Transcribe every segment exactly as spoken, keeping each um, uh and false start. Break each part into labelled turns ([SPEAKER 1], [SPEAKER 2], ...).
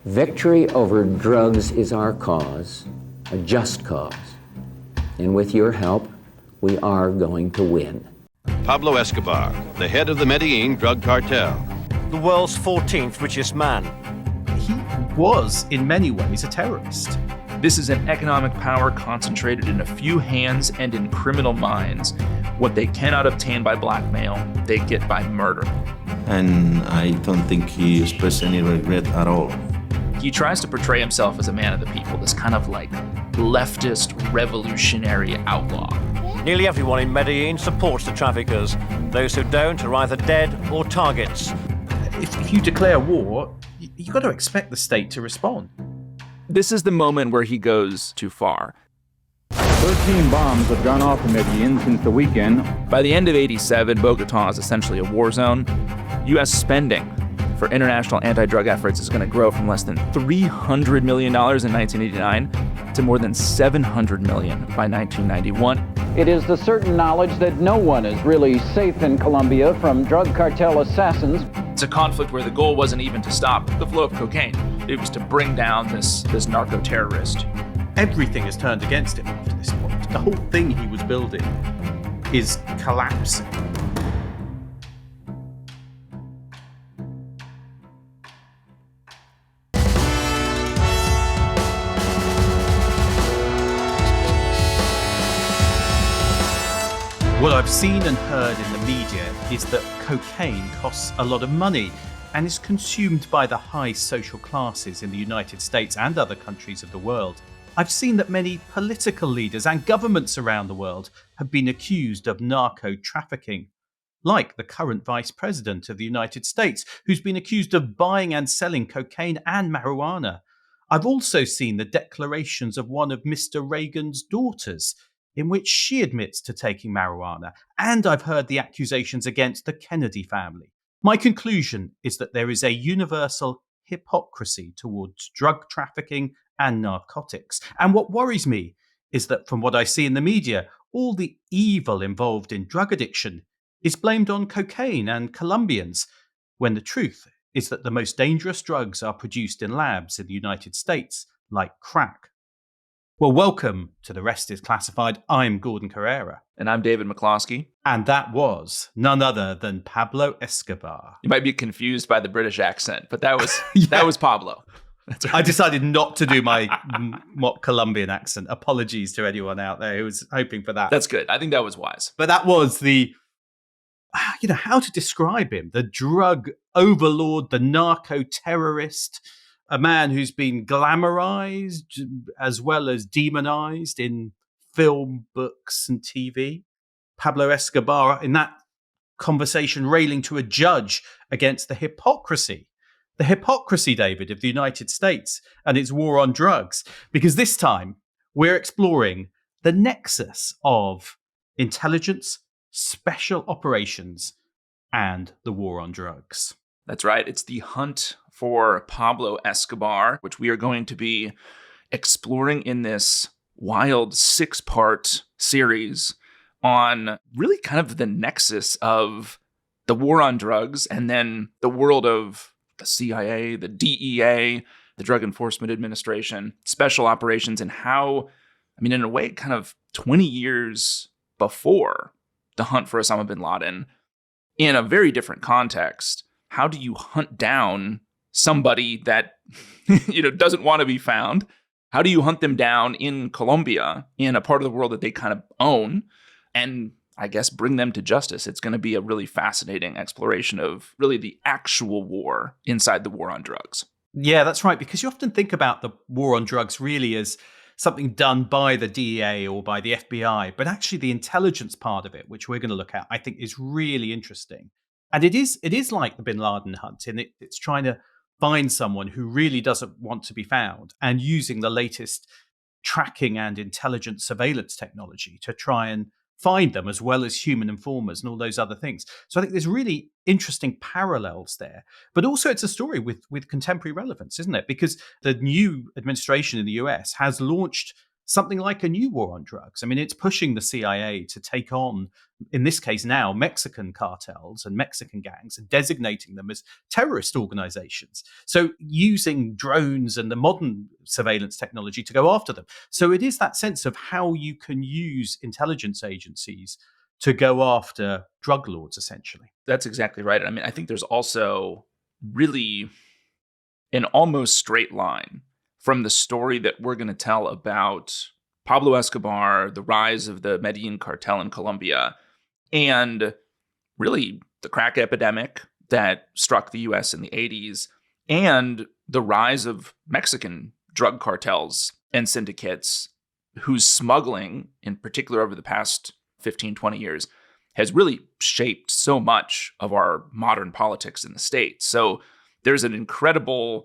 [SPEAKER 1] Victory over drugs is our cause, a just cause. And with your help, we are going to win.
[SPEAKER 2] Pablo Escobar, the head of the Medellin drug cartel.
[SPEAKER 3] The world's fourteenth richest man.
[SPEAKER 4] He was, in many ways, a terrorist.
[SPEAKER 5] This is an economic power concentrated in a few hands and in criminal minds. What they cannot obtain by blackmail, they get by murder.
[SPEAKER 6] And I don't think he expressed any regret at all.
[SPEAKER 5] He tries to portray himself as a man of the people, this kind of like leftist revolutionary outlaw.
[SPEAKER 3] Nearly everyone in Medellin supports the traffickers. Those who don't are either dead or targets.
[SPEAKER 4] If, if you declare war, you, you've got to expect the state to respond.
[SPEAKER 5] This is the moment where he goes too far.
[SPEAKER 7] thirteen bombs have gone off in Medellin since the weekend.
[SPEAKER 5] By the end of eighty-seven, Bogota is essentially a war zone. U S spending for international anti-drug efforts is going to grow from less than three hundred million dollars in nineteen eighty-nine to more than seven hundred million dollars by nineteen ninety-one.
[SPEAKER 8] It is the certain knowledge that no one is really safe in Colombia from drug cartel assassins.
[SPEAKER 5] It's a conflict where the goal wasn't even to stop the flow of cocaine. It was to bring down this, this narco-terrorist.
[SPEAKER 4] Everything has turned against him after this point. The whole thing he was building is collapsing. What I've seen and heard in the media is that cocaine costs a lot of money and is consumed by the high social classes in the United States and other countries of the world. I've seen that many political leaders and governments around the world have been accused of narco trafficking, like the current Vice President of the United States, who's been accused of buying and selling cocaine and marijuana. I've also seen the declarations of one of Mister Reagan's daughters, in which she admits to taking marijuana, and I've heard the accusations against the Kennedy family. My conclusion is that there is a universal hypocrisy towards drug trafficking and narcotics. And what worries me is that from what I see in the media, all the evil involved in drug addiction is blamed on cocaine and Colombians, when the truth is that the most dangerous drugs are produced in labs in the United States, like crack. Well, welcome to The Rest is Classified. I'm Gordon Carrera.
[SPEAKER 5] And I'm David McCloskey.
[SPEAKER 4] And that was none other than Pablo Escobar.
[SPEAKER 5] You might be confused by the British accent, but that was
[SPEAKER 4] yeah.
[SPEAKER 5] that was Pablo. That's right.
[SPEAKER 4] I decided not to do my mock Colombian accent. Apologies to anyone out there who was hoping for that.
[SPEAKER 5] That's good. I think that was wise.
[SPEAKER 4] But that was the, you know, how to describe him. The drug overlord, the narco-terrorist, a man who's been glamorized as well as demonized in film, books, and T V. Pablo Escobar, in that conversation, railing to a judge against the hypocrisy. The hypocrisy, David, of the United States and its war on drugs. Because this time, we're exploring the nexus of intelligence, special operations, and the war on drugs.
[SPEAKER 5] That's right. It's the hunt for Pablo Escobar, which we are going to be exploring in this wild six-part series on really kind of the nexus of the war on drugs and then the world of the C I A, the D E A, the Drug Enforcement Administration, special operations, and how, I mean, in a way, kind of twenty years before the hunt for Osama bin Laden, in a very different context, how do you hunt down somebody that, you know, doesn't want to be found? How do you hunt them down in Colombia, in a part of the world that they kind of own, and I guess bring them to justice? It's going to be a really fascinating exploration of really the actual war inside the war on drugs.
[SPEAKER 4] Yeah, that's right. Because you often think about the war on drugs really as something done by the D E A or by the F B I, but actually the intelligence part of it, which we're going to look at, I think is really interesting. And it is it is like the bin Laden hunt, in it, it's trying to find someone who really doesn't want to be found and using the latest tracking and intelligence surveillance technology to try and find them, as well as human informers and all those other things. So I think there's really interesting parallels there. But also it's a story with, with contemporary relevance, isn't it? Because the new administration in the U S has launched something like a new war on drugs. I mean, it's pushing the C I A to take on, in this case now, Mexican cartels and Mexican gangs and designating them as terrorist organizations. So using drones and the modern surveillance technology to go after them. So it is that sense of how you can use intelligence agencies to go after drug lords, essentially.
[SPEAKER 5] That's exactly right. I mean, I think there's also really an almost straight line from the story that we're going to tell about Pablo Escobar, the rise of the Medellin cartel in Colombia, and really the crack epidemic that struck the U S in the eighties, and the rise of Mexican drug cartels and syndicates whose smuggling, in particular over the past fifteen, twenty years, has really shaped so much of our modern politics in the States. So there's an incredible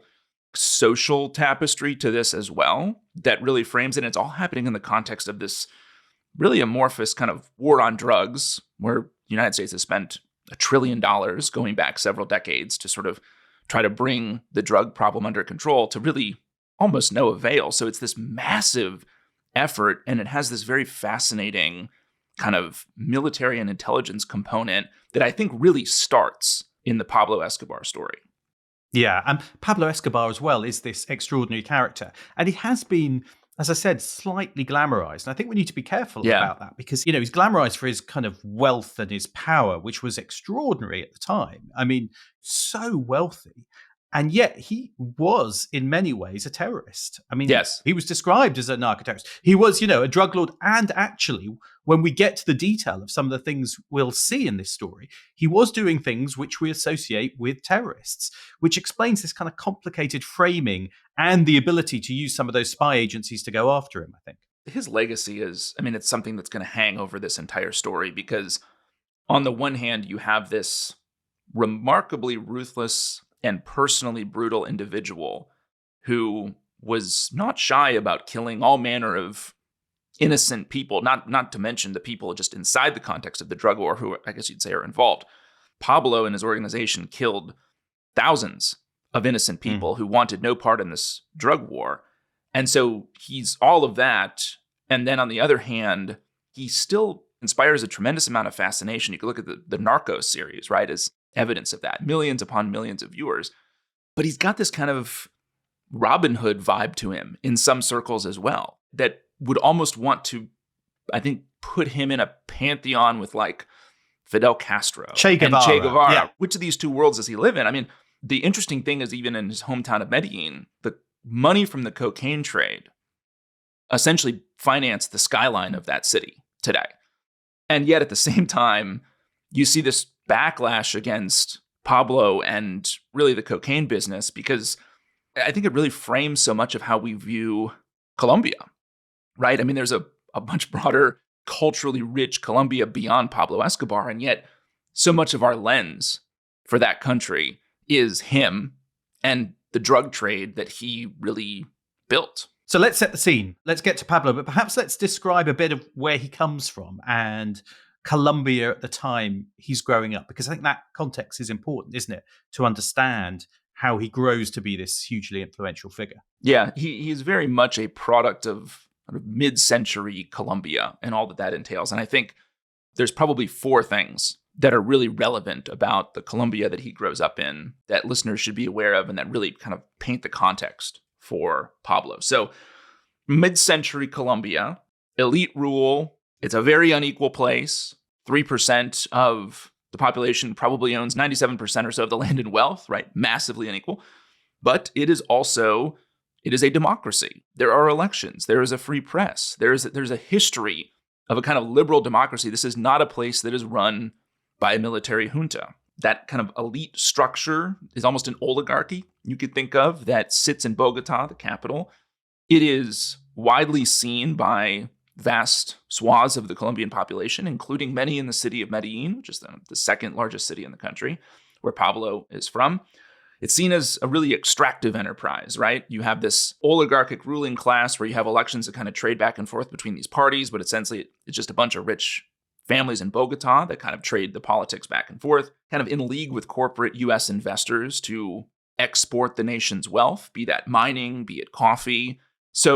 [SPEAKER 5] social tapestry to this as well that really frames it. And it's all happening in the context of this really amorphous kind of war on drugs, where the United States has spent a trillion dollars going back several decades to sort of try to bring the drug problem under control, to really almost no avail. So it's this massive effort, and it has this very fascinating kind of military and intelligence component that I think really starts in the Pablo Escobar story.
[SPEAKER 4] Yeah, and Pablo Escobar as well is this extraordinary character. And he has been, as I said, slightly glamorized. And I think we need to be careful
[SPEAKER 5] Yeah.
[SPEAKER 4] about that because, you know, he's glamorized for his kind of wealth and his power, which was extraordinary at the time. I mean, so wealthy. And yet he was, in many ways, a terrorist. I mean,
[SPEAKER 5] Yes.
[SPEAKER 4] he was described as a narco-terrorist. He was, you know, a drug lord. And actually, when we get to the detail of some of the things we'll see in this story, he was doing things which we associate with terrorists, which explains this kind of complicated framing and the ability to use some of those spy agencies to go after him, I think.
[SPEAKER 5] His legacy is, I mean, it's something that's going to hang over this entire story because on the one hand, you have this remarkably ruthless and personally brutal individual who was not shy about killing all manner of innocent people, not not to mention the people just inside the context of the drug war who I guess you'd say are involved. Pablo and his organization killed thousands of innocent people mm. who wanted no part in this drug war. And so he's all of that. And then on the other hand, he still inspires a tremendous amount of fascination. You can look at the, the Narcos series, right, as evidence of that. Millions upon millions of viewers. But he's got this kind of Robin Hood vibe to him in some circles as well that would almost want to, I think, put him in a pantheon with like Fidel Castro
[SPEAKER 4] Che Guevara.
[SPEAKER 5] and Che Guevara.
[SPEAKER 4] Yeah.
[SPEAKER 5] Which of these two worlds does he live in? I mean, the interesting thing is even in his hometown of Medellin, the money from the cocaine trade essentially financed the skyline of that city today. And yet at the same time, you see this backlash against Pablo and really the cocaine business because I think it really frames so much of how we view Colombia, right? I mean, there's a, a much broader, culturally rich Colombia beyond Pablo Escobar, and yet so much of our lens for that country is him and the drug trade that he really built.
[SPEAKER 4] So let's set the scene. Let's get to Pablo, but perhaps let's describe a bit of where he comes from and Colombia at the time he's growing up, because I think that context is important, isn't it, to understand how he grows to be this hugely influential figure.
[SPEAKER 5] Yeah, he he's very much a product of, of mid-century Colombia and all that that entails. And I think there's probably four things that are really relevant about the Colombia that he grows up in that listeners should be aware of and that really kind of paint the context for Pablo. So mid-century Colombia, elite rule. It's a very unequal place. three percent of the population probably owns ninety-seven percent or so of the land and wealth, right? Massively unequal. But it is also, it is a democracy. There are elections. There is a free press. There is a, there's a history of a kind of liberal democracy. This is not a place that is run by a military junta. That kind of elite structure is almost an oligarchy you could think of that sits in Bogota, the capital. It is widely seen by vast swaths of the Colombian population, including many in the city of Medellin, which is the, the second largest city in the country, where Pablo is from. It's seen as a really extractive enterprise, right? You have this oligarchic ruling class where you have elections that kind of trade back and forth between these parties, but essentially it's just a bunch of rich families in Bogota that kind of trade the politics back and forth, kind of in league with corporate U S investors to export the nation's wealth, be that mining, be it coffee. So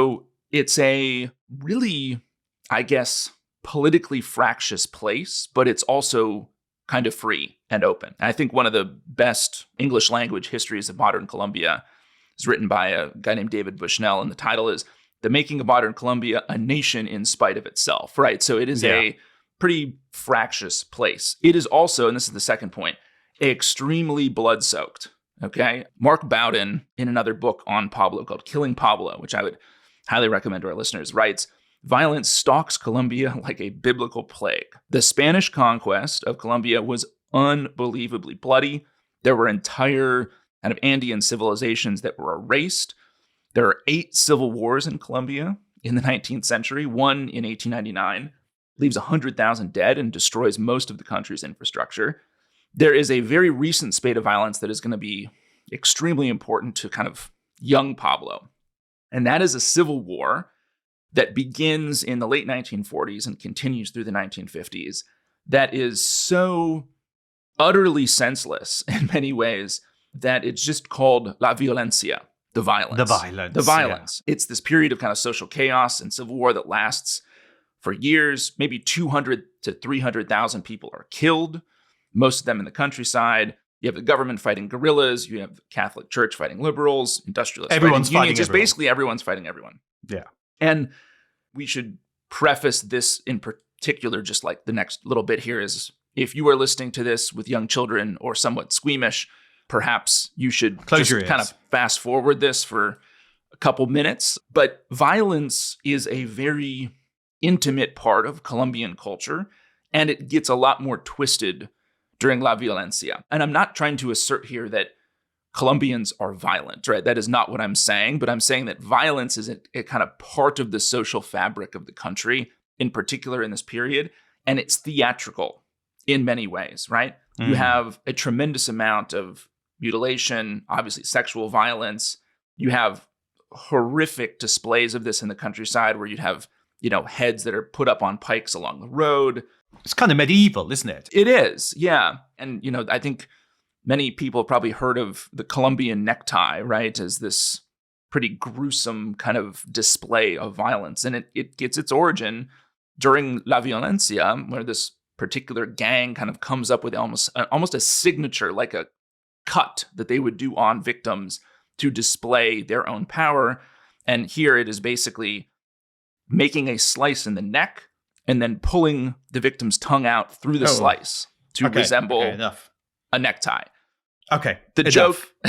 [SPEAKER 5] it's a really, I guess, politically fractious place, but it's also kind of free and open. And I think one of the best English language histories of modern Colombia is written by a guy named David Bushnell, and the title is The Making of Modern Colombia, a Nation in Spite of Itself, right? So it is
[SPEAKER 4] Yeah.
[SPEAKER 5] a pretty fractious place. It is also, and this is the second point, extremely blood-soaked, okay? Mark Bowden, in another book on Pablo called Killing Pablo, which I would highly recommend to our listeners, writes, violence stalks Colombia like a biblical plague. The Spanish conquest of Colombia was unbelievably bloody. There were entire kind of Andean civilizations that were erased. There are eight civil wars in Colombia in the nineteenth century, one in eighteen ninety-nine, leaves one hundred thousand dead and destroys most of the country's infrastructure. There is a very recent spate of violence that is going to be extremely important to kind of young Pablo. And that is a civil war that begins in the late nineteen forties and continues through the nineteen fifties that is so utterly senseless in many ways that it's just called La Violencia, the violence.
[SPEAKER 4] The violence.
[SPEAKER 5] The violence. Yeah. It's this period of kind of social chaos and civil war that lasts for years. Maybe two hundred to three hundred thousand people are killed, most of them in the countryside. You have the government fighting guerrillas. You have the Catholic Church fighting liberals, industrialists
[SPEAKER 4] Everyone's
[SPEAKER 5] fighting unions.
[SPEAKER 4] fighting
[SPEAKER 5] Just
[SPEAKER 4] everyone.
[SPEAKER 5] basically everyone's fighting everyone.
[SPEAKER 4] Yeah.
[SPEAKER 5] And we should preface this in particular, just like the next little bit here is, if you are listening to this with young children or somewhat squeamish, perhaps you should
[SPEAKER 4] Close
[SPEAKER 5] just
[SPEAKER 4] your ears.
[SPEAKER 5] kind of fast forward this for a couple minutes. But violence is a very intimate part of Colombian culture, and it gets a lot more twisted during La Violencia. And I'm not trying to assert here that Colombians are violent, right? That is not what I'm saying, but I'm saying that violence is a, a kind of part of the social fabric of the country, in particular in this period, and it's theatrical in many ways, right? Mm. You have a tremendous amount of mutilation, obviously sexual violence. You have horrific displays of this in the countryside where you'd have, you know, heads that are put up on pikes along the road.
[SPEAKER 4] It's kind of medieval, isn't it?
[SPEAKER 5] It is, yeah. And, you know, I think many people have probably heard of the Colombian necktie, right, as this pretty gruesome kind of display of violence. And it, it gets its origin during La Violencia, where this particular gang kind of comes up with almost, almost a signature, like a cut that they would do on victims to display their own power. And here it is basically making a slice in the neck and then pulling the victim's tongue out through the
[SPEAKER 4] Oh.
[SPEAKER 5] slice to
[SPEAKER 4] Okay,
[SPEAKER 5] resemble
[SPEAKER 4] okay, enough.
[SPEAKER 5] a necktie.
[SPEAKER 4] Okay.
[SPEAKER 5] The
[SPEAKER 4] enough.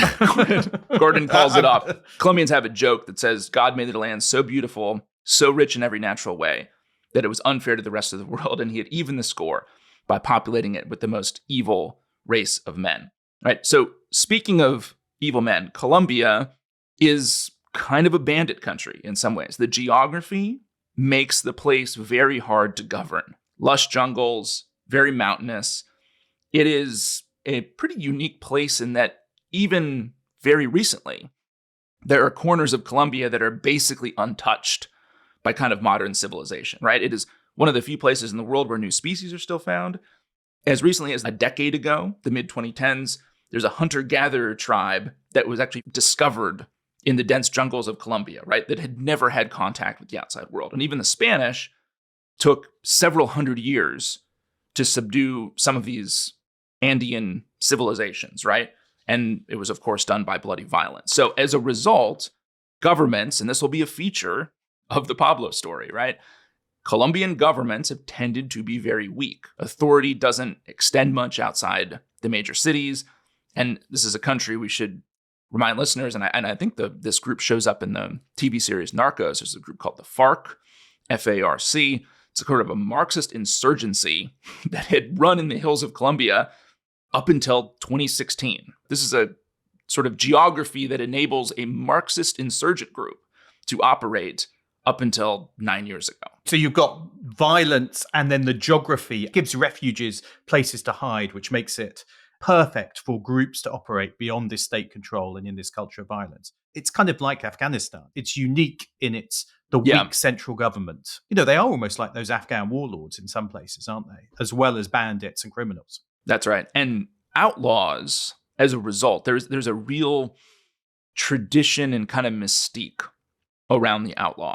[SPEAKER 5] joke, Gordon calls it off. Colombians have a joke that says, God made the land so beautiful, so rich in every natural way, that it was unfair to the rest of the world, and he had evened the score by populating it with the most evil race of men. Right. So speaking of evil men, Colombia is kind of a bandit country in some ways. The geography makes the place very hard to govern. Lush jungles, very mountainous. It is a pretty unique place in that even very recently, there are corners of Colombia that are basically untouched by kind of modern civilization, right? It is one of the few places in the world where new species are still found. As recently as a decade ago, the mid twenty tens, there's a hunter-gatherer tribe that was actually discovered in the dense jungles of Colombia, right? That had never had contact with the outside world. And even the Spanish took several hundred years to subdue some of these Andean civilizations, right? And it was, of course, done by bloody violence. So as a result, governments, and this will be a feature of the Pablo story, right? Colombian governments have tended to be very weak. Authority doesn't extend much outside the major cities. And this is a country we should remind listeners, and I, and I think the, this group shows up in the T V series Narcos. There's a group called the FARC, F A R C. It's a sort of a Marxist insurgency that had run in the hills of Colombia up until twenty sixteen. This is a sort of geography that enables a Marxist insurgent group to operate up until nine years ago.
[SPEAKER 4] So you've got violence, and then the geography gives refuges places to hide, which makes it perfect for groups to operate beyond this state control and in this culture of violence. It's kind of like Afghanistan. It's unique in its the
[SPEAKER 5] Yeah.
[SPEAKER 4] weak central government. You know, they are almost like those Afghan warlords in some places, aren't they? As well as bandits and criminals.
[SPEAKER 5] That's right. And outlaws, as a result, there's there's a real tradition and kind of mystique around the outlaw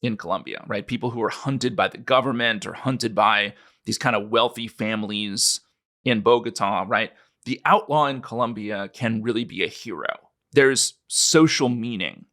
[SPEAKER 5] in Colombia, right? People who are hunted by the government or hunted by these kind of wealthy families in Bogota, right? The outlaw in Colombia can really be a hero. There's social meaning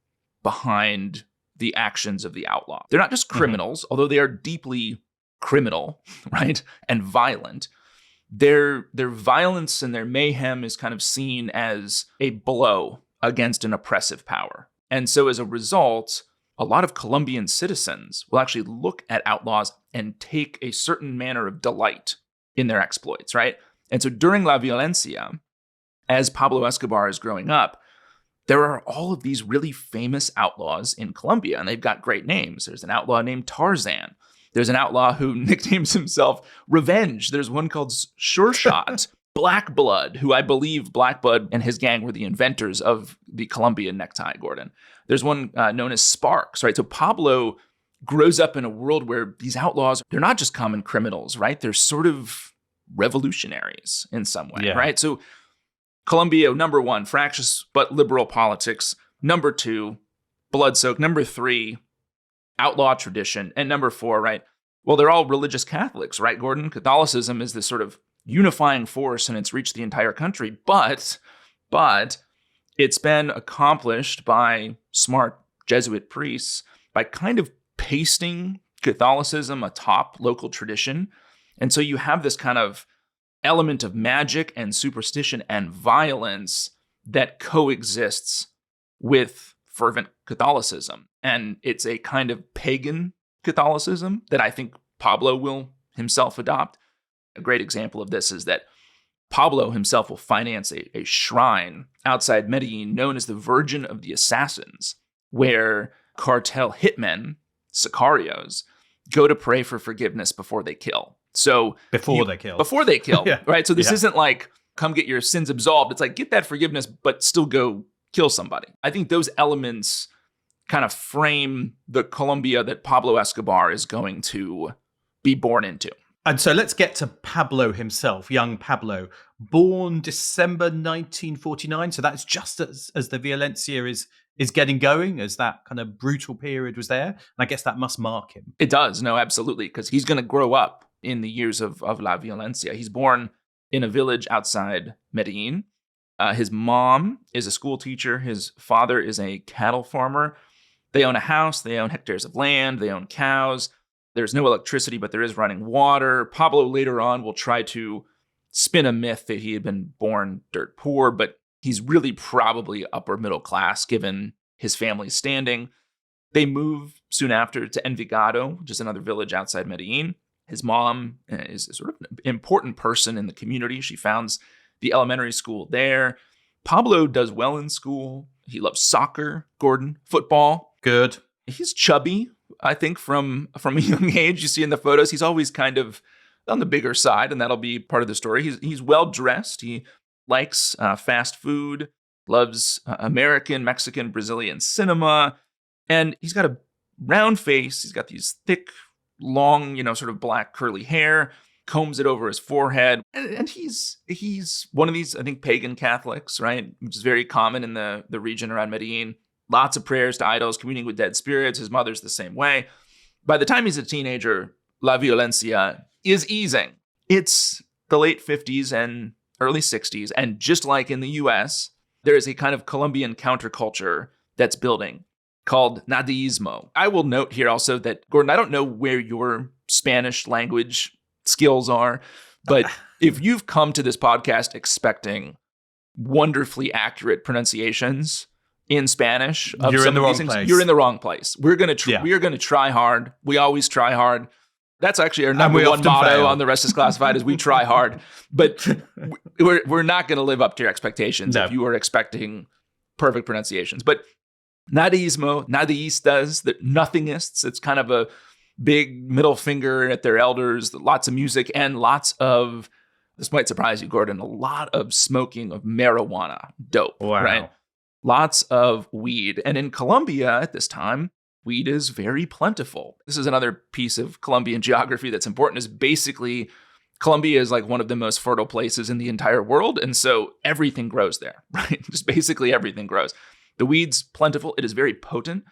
[SPEAKER 5] behind the actions of the outlaw. They're not just criminals, mm-hmm. although they are deeply criminal, right? And violent. Their, their violence and their mayhem is kind of seen as a blow against an oppressive power. And so as a result, a lot of Colombian citizens will actually look at outlaws and take a certain manner of delight in their exploits, right? And so during La Violencia, as Pablo Escobar is growing up, there are all of these really famous outlaws in Colombia, and they've got great names. There's an outlaw named Tarzan. There's an outlaw who nicknames himself Revenge. There's one called Sure Shot. Black Blood, who I believe Black Blood and his gang were the inventors of the Colombian necktie, Gordon. There's one uh, known as Sparks, right? So Pablo grows up in a world where these outlaws, they're not just common criminals, right? They're sort of revolutionaries in some way, yeah. right? So Colombia, number one, fractious but liberal politics. Number two, blood-soaked. Number three, outlaw tradition. And number four, right? Well, they're all religious Catholics, right, Gordon? Catholicism is this sort of unifying force, and it's reached the entire country. But, but it's been accomplished by smart Jesuit priests by kind of pasting Catholicism atop local tradition. And so you have this kind of element of magic and superstition and violence that coexists with fervent Catholicism. And it's a kind of pagan Catholicism that I think Pablo will himself adopt. A great example of this is that Pablo himself will finance a, a shrine outside Medellin known as the Virgin of the Assassins, where cartel hitmen, sicarios, go to pray for forgiveness before they kill. So
[SPEAKER 4] before
[SPEAKER 5] you,
[SPEAKER 4] they kill.
[SPEAKER 5] Before they kill, yeah. right? So this
[SPEAKER 4] yeah.
[SPEAKER 5] isn't like, come get your sins absolved. It's like, get that forgiveness, but still go kill somebody. I think those elements kind of frame the Colombia that Pablo Escobar is going to be born into.
[SPEAKER 4] And so let's get to Pablo himself, young Pablo, born December nineteen forty-nine. So that's just as, as the Violencia is is getting going, as that kind of brutal period was there. And I guess that must mark him.
[SPEAKER 5] It does. No, absolutely. Because he's going to grow up in the years of, of La Violencia. He's born in a village outside Medellin. Uh, his mom is a school teacher. His father is a cattle farmer. They own a house. They own hectares of land. They own cows. There's no electricity, but there is running water. Pablo later on will try to spin a myth that he had been born dirt poor, but he's really probably upper middle class given his family's standing. They move soon after to Envigado, which is another village outside Medellin. His mom is sort of an important person in the community. She founds the elementary school there. Pablo does well in school. He loves soccer, Gordon, football.
[SPEAKER 4] Good.
[SPEAKER 5] He's chubby, I think, from, from a young age. You see in the photos, he's always kind of on the bigger side, and that'll be part of the story. He's, he's well-dressed. He likes uh, fast food, loves uh, American, Mexican, Brazilian cinema, and he's got a round face. He's got these thick, long, you know, sort of black curly hair, combs it over his forehead. And, and he's he's one of these, I think, pagan Catholics, right? Which is very common in the, the region around Medellin. Lots of prayers to idols, communing with dead spirits. His mother's the same way. By the time he's a teenager, La Violencia is easing. It's the late fifties and early sixties. And just like in the U S, there is a kind of Colombian counterculture that's building called Nadaísmo. I will note here also that, Gordon, I don't know where your Spanish language skills are, but if you've come to this podcast expecting wonderfully accurate pronunciations in Spanish, of
[SPEAKER 4] you're
[SPEAKER 5] some
[SPEAKER 4] in the
[SPEAKER 5] of
[SPEAKER 4] wrong
[SPEAKER 5] these things,
[SPEAKER 4] place.
[SPEAKER 5] You're in the wrong place. We're gonna tr-
[SPEAKER 4] yeah.
[SPEAKER 5] we are gonna try hard. We always try hard. That's actually our number
[SPEAKER 4] we
[SPEAKER 5] one motto
[SPEAKER 4] fail.
[SPEAKER 5] on The Rest is Classified is we try hard. But we're we're not gonna live up to your expectations
[SPEAKER 4] no.
[SPEAKER 5] if you are expecting perfect pronunciations. But Nadaísmo, Nadaístas, the nothingists, it's kind of a big middle finger at their elders, lots of music and lots of, this might surprise you, Gordon, a lot of smoking of marijuana, dope,
[SPEAKER 4] wow.
[SPEAKER 5] right? Lots of weed. And in Colombia at this time, weed is very plentiful. This is another piece of Colombian geography that's important, is basically Colombia is like one of the most fertile places in the entire world. And so everything grows there, right? Just basically everything grows. The weed's plentiful. It is very potent.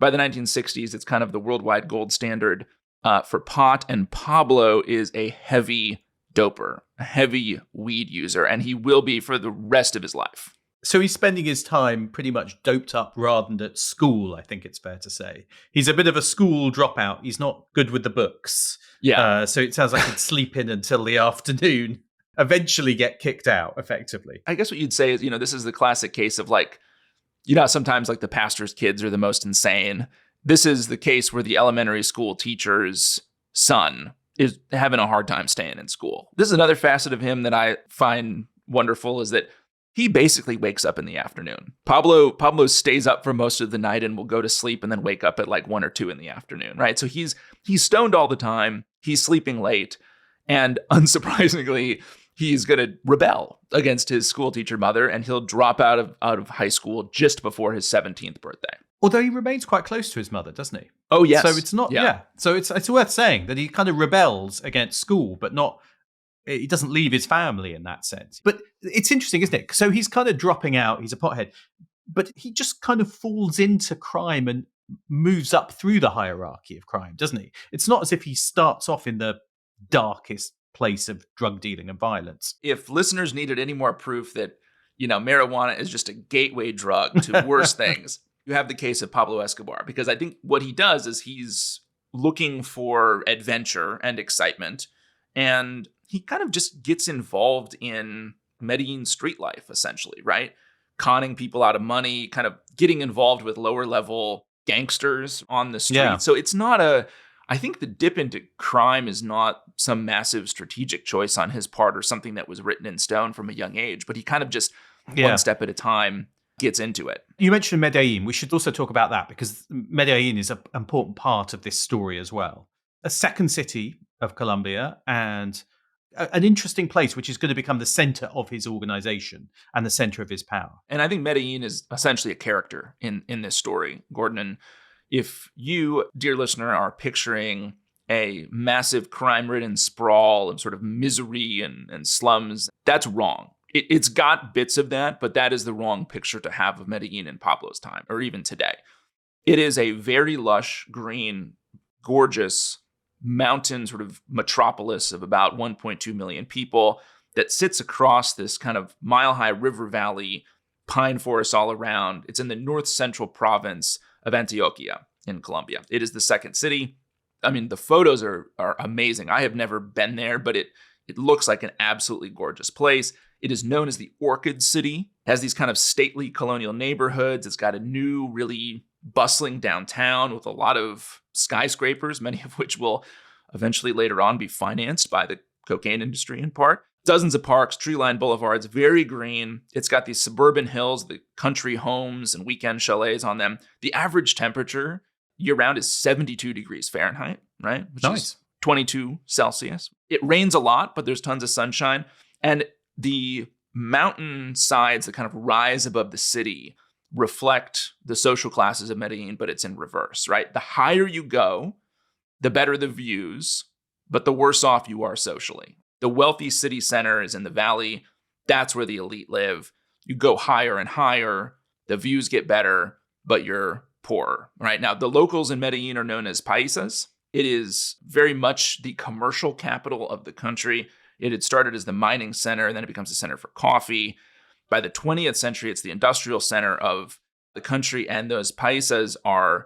[SPEAKER 5] By the nineteen sixties, it's kind of the worldwide gold standard uh, for pot, and Pablo is a heavy doper, a heavy weed user, and he will be for the rest of his life.
[SPEAKER 4] So he's spending his time pretty much doped up rather than at school, I think it's fair to say. He's a bit of a school dropout. He's not good with the books.
[SPEAKER 5] Yeah.
[SPEAKER 4] Uh, so it sounds like he'd sleep in until the afternoon, eventually get kicked out, effectively.
[SPEAKER 5] I guess what you'd say is, you know, this is the classic case of like, you know, sometimes like the pastor's kids are the most insane. This is the case where the elementary school teacher's son is having a hard time staying in school. This is another facet of him that I find wonderful, is that he basically wakes up in the afternoon. Pablo Pablo stays up for most of the night and will go to sleep and then wake up at like one or two in the afternoon, right? So he's he's stoned all the time. He's sleeping late. And unsurprisingly, he's going to rebel against his school teacher mother, and he'll drop out of out of high school just before his seventeenth birthday.
[SPEAKER 4] Although he remains quite close to his mother, doesn't he?
[SPEAKER 5] Oh, yes.
[SPEAKER 4] So it's not, yeah. yeah. So it's it's worth saying that he kind of rebels against school, but not, he doesn't leave his family in that sense. But it's interesting, isn't it? So he's kind of dropping out. He's a pothead, but he just kind of falls into crime and moves up through the hierarchy of crime, doesn't he? It's not as if he starts off in the darkest place of drug dealing and violence.
[SPEAKER 5] If listeners needed any more proof that, you know, marijuana is just a gateway drug to worse things, you have the case of Pablo Escobar, because I think what he does is he's looking for adventure and excitement, and he kind of just gets involved in Medellin street life, essentially, right? Conning people out of money, kind of getting involved with lower level gangsters on the street.
[SPEAKER 4] Yeah.
[SPEAKER 5] So it's not a, I think the dip into crime is not some massive strategic choice on his part or something that was written in stone from a young age, but he kind of just
[SPEAKER 4] Yeah.
[SPEAKER 5] one step at a time gets into it.
[SPEAKER 4] You mentioned Medellin. We should also talk about that, because Medellin is an important part of this story as well. A second city of Colombia, and a- an interesting place which is going to become the center of his organization and the center of his power.
[SPEAKER 5] And I think Medellin is essentially a character in, in this story, Gordon. And if you, dear listener, are picturing a massive crime-ridden sprawl of sort of misery and, and slums, that's wrong. It, it's got bits of that, but that is the wrong picture to have of Medellin in Pablo's time, or even today. It is a very lush, green, gorgeous mountain sort of metropolis of about one point two million people that sits across this kind of mile-high river valley, pine forests all around. It's in the north central province of Antioquia in Colombia. It is the second city. I mean, the photos are are amazing. I have never been there, but it it looks like an absolutely gorgeous place. It is known as the Orchid City. It has these kind of stately colonial neighborhoods. It's got a new, really bustling downtown with a lot of skyscrapers, many of which will eventually later on be financed by the cocaine industry in part. Dozens of parks, tree-lined boulevards, very green. It's got these suburban hills, the country homes and weekend chalets on them. The average temperature year-round is seventy-two degrees Fahrenheit, right? Which
[SPEAKER 4] Nice.
[SPEAKER 5] is twenty-two Celsius. It rains a lot, but there's tons of sunshine. And the mountain sides that kind of rise above the city reflect the social classes of Medellin, but it's in reverse, right? The higher you go, the better the views, but the worse off you are socially. The wealthy city center is in the valley. That's where the elite live. You go higher and higher, the views get better, but you're poorer, right? Now, the locals in Medellin are known as paisas. It is very much the commercial capital of the country. It had started as the mining center, and then it becomes a center for coffee. By the twentieth century, it's the industrial center of the country, and those paisas are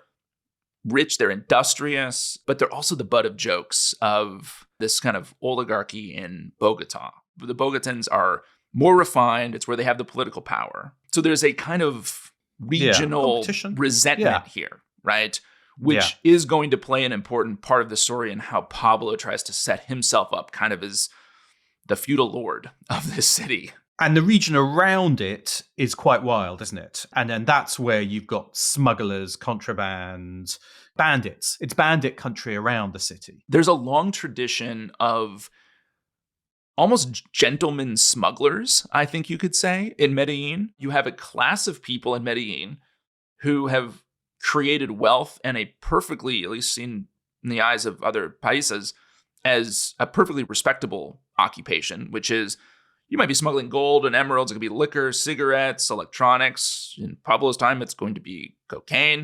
[SPEAKER 5] rich, they're industrious, but they're also the butt of jokes of this kind of oligarchy in Bogota. The Bogotans are more refined. It's where they have the political power. So there's a kind of regional
[SPEAKER 4] competition.
[SPEAKER 5] resentment
[SPEAKER 4] Yeah.
[SPEAKER 5] here, right? Which is going to play an important part of the story in how Pablo tries to set himself up kind of as the feudal lord of this city.
[SPEAKER 4] And the region around it is quite wild, isn't it? And then that's where you've got smugglers, contraband, bandits. It's bandit country around the city.
[SPEAKER 5] There's a long tradition of almost gentlemen smugglers, I think you could say, in Medellin. You have a class of people in Medellin who have created wealth and a perfectly, at least seen in the eyes of other paisas, as a perfectly respectable occupation, which is you might be smuggling gold and emeralds. It could be liquor, cigarettes, electronics. In Pablo's time, it's going to be cocaine.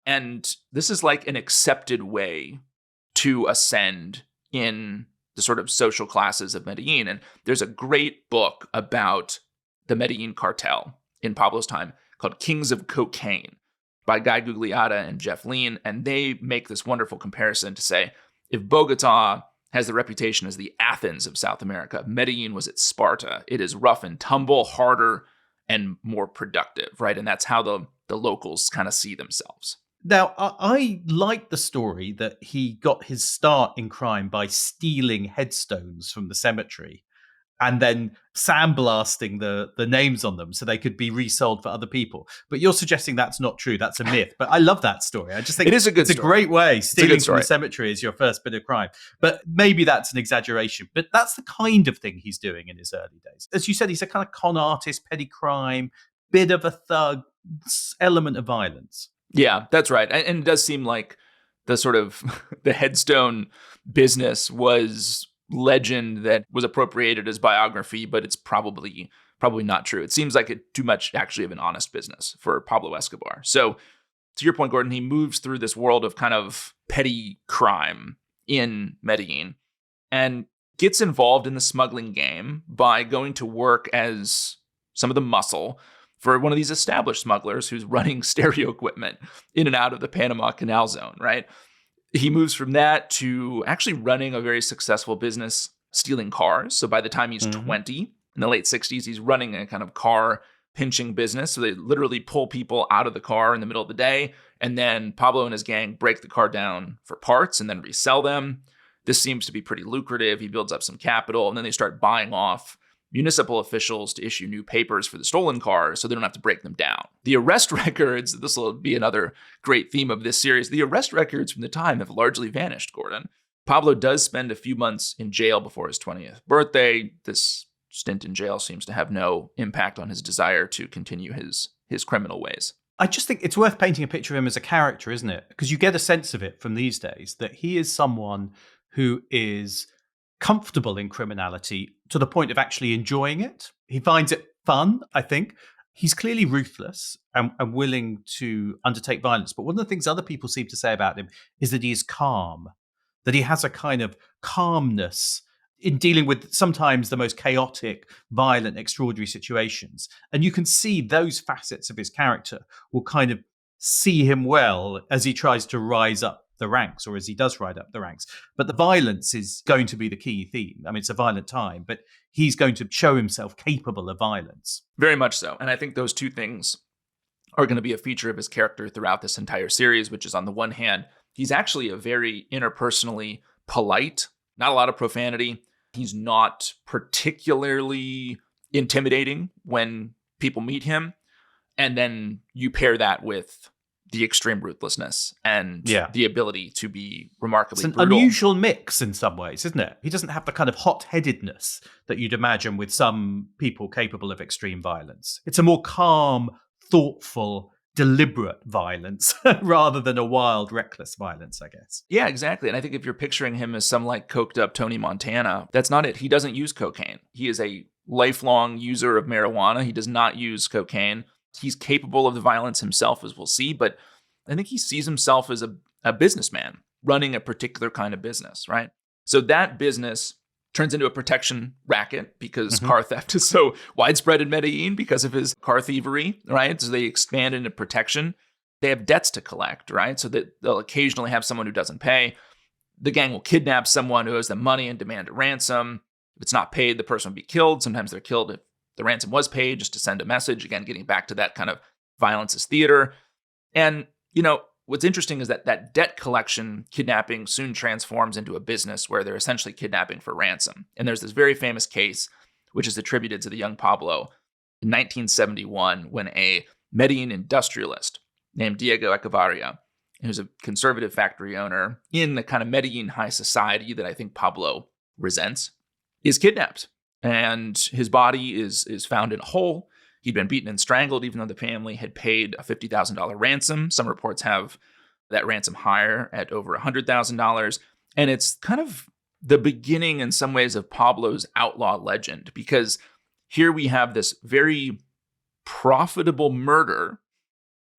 [SPEAKER 5] And this is like an accepted way to ascend in the sort of social classes of Medellin. And there's a great book about the Medellin cartel in Pablo's time called Kings of Cocaine by Guy Gugliotta and Jeff Lean. And they make this wonderful comparison to say, if Bogota has the reputation as the Athens of South America, Medellin was its Sparta. It is rough and tumble, harder and more productive, right? And that's how the, the locals kind of see themselves.
[SPEAKER 4] Now, I, I like the story that he got his start in crime by stealing headstones from the cemetery and then sandblasting the, the names on them so they could be resold for other people. But you're suggesting that's not true. That's a myth. But I love that story. I just think
[SPEAKER 5] it is a good
[SPEAKER 4] it's
[SPEAKER 5] story.
[SPEAKER 4] a great way. Stealing from
[SPEAKER 5] story.
[SPEAKER 4] the cemetery is your first bit of crime. But maybe that's an exaggeration. But that's the kind of thing he's doing in his early days. As you said, he's a kind of con artist, petty crime, bit of a thug, element of violence.
[SPEAKER 5] Yeah, that's right. And it does seem like the sort of the headstone business was legend that was appropriated as biography, but it's probably probably not true. It seems like it too much actually of an honest business for Pablo Escobar. So to your point, Gordon, he moves through this world of kind of petty crime in Medellin and gets involved in the smuggling game by going to work as some of the muscle for one of these established smugglers who's running stereo equipment in and out of the Panama Canal Zone, right? He moves from that to actually running a very successful business stealing cars. So by the time he's mm-hmm. twenty, in the late sixties, he's running a kind of car pinching business. So they literally pull people out of the car in the middle of the day, and then Pablo and his gang break the car down for parts and then resell them. This seems to be pretty lucrative. He builds up some capital, and then they start buying off municipal officials to issue new papers for the stolen cars so they don't have to break them down. The arrest records, this will be another great theme of this series, the arrest records from the time have largely vanished, Gordon. Pablo does spend a few months in jail before his twentieth birthday. This stint in jail seems to have no impact on his desire to continue his, his criminal ways.
[SPEAKER 4] I just think it's worth painting a picture of him as a character, isn't it? Because you get a sense of it from these days, that he is someone who is comfortable in criminality to the point of actually enjoying it. He finds it fun, I think. He's clearly ruthless and, and willing to undertake violence. But one of the things other people seem to say about him is that he is calm, that he has a kind of calmness in dealing with sometimes the most chaotic, violent, extraordinary situations. And you can see those facets of his character will kind of see him well as he tries to rise up the ranks, or as he does ride up the ranks. But the violence is going to be the key theme. I mean, it's a violent time, but he's going to show himself capable of violence.
[SPEAKER 5] Very much so. And I think those two things are going to be a feature of his character throughout this entire series, which is, on the one hand, he's actually a very interpersonally polite, not a lot of profanity. He's not particularly intimidating when people meet him. And then you pair that with the extreme ruthlessness and
[SPEAKER 4] yeah.
[SPEAKER 5] the ability to be remarkably
[SPEAKER 4] It's an
[SPEAKER 5] brutal.
[SPEAKER 4] unusual mix in some ways, isn't it? He doesn't have the kind of hot-headedness that you'd imagine with some people capable of extreme violence. It's a more calm, thoughtful, deliberate violence rather than a wild, reckless violence, I guess.
[SPEAKER 5] Yeah, exactly. And I think if you're picturing him as some like coked up Tony Montana, that's not it. He doesn't use cocaine. He is a lifelong user of marijuana. He does not use cocaine. He's capable of the violence himself, as we'll see, but I think he sees himself as a, a businessman running a particular kind of business, right? So that business turns into a protection racket because mm-hmm. car theft is so widespread in Medellin because of his car thievery, right? So they expand into protection. They have debts to collect, right? So that they'll occasionally have someone who doesn't pay. The gang will kidnap someone who owes them money and demand a ransom. If it's not paid, the person will be killed. Sometimes they're killed if the ransom was paid, just to send a message. Again, getting back to that kind of violence is theater. And, you know, what's interesting is that that debt collection kidnapping soon transforms into a business where they're essentially kidnapping for ransom. And there's this very famous case, which is attributed to the young Pablo in nineteen seventy-one, when a Medellin industrialist named Diego Echevarria, who's a conservative factory owner in the kind of Medellin high society that I think Pablo resents, is kidnapped. And his body is is found in a hole. He'd been beaten and strangled, even though the family had paid a fifty thousand dollars ransom. Some reports have that ransom higher at over one hundred thousand dollars. And it's kind of the beginning, in some ways, of Pablo's outlaw legend, because here we have this very profitable murder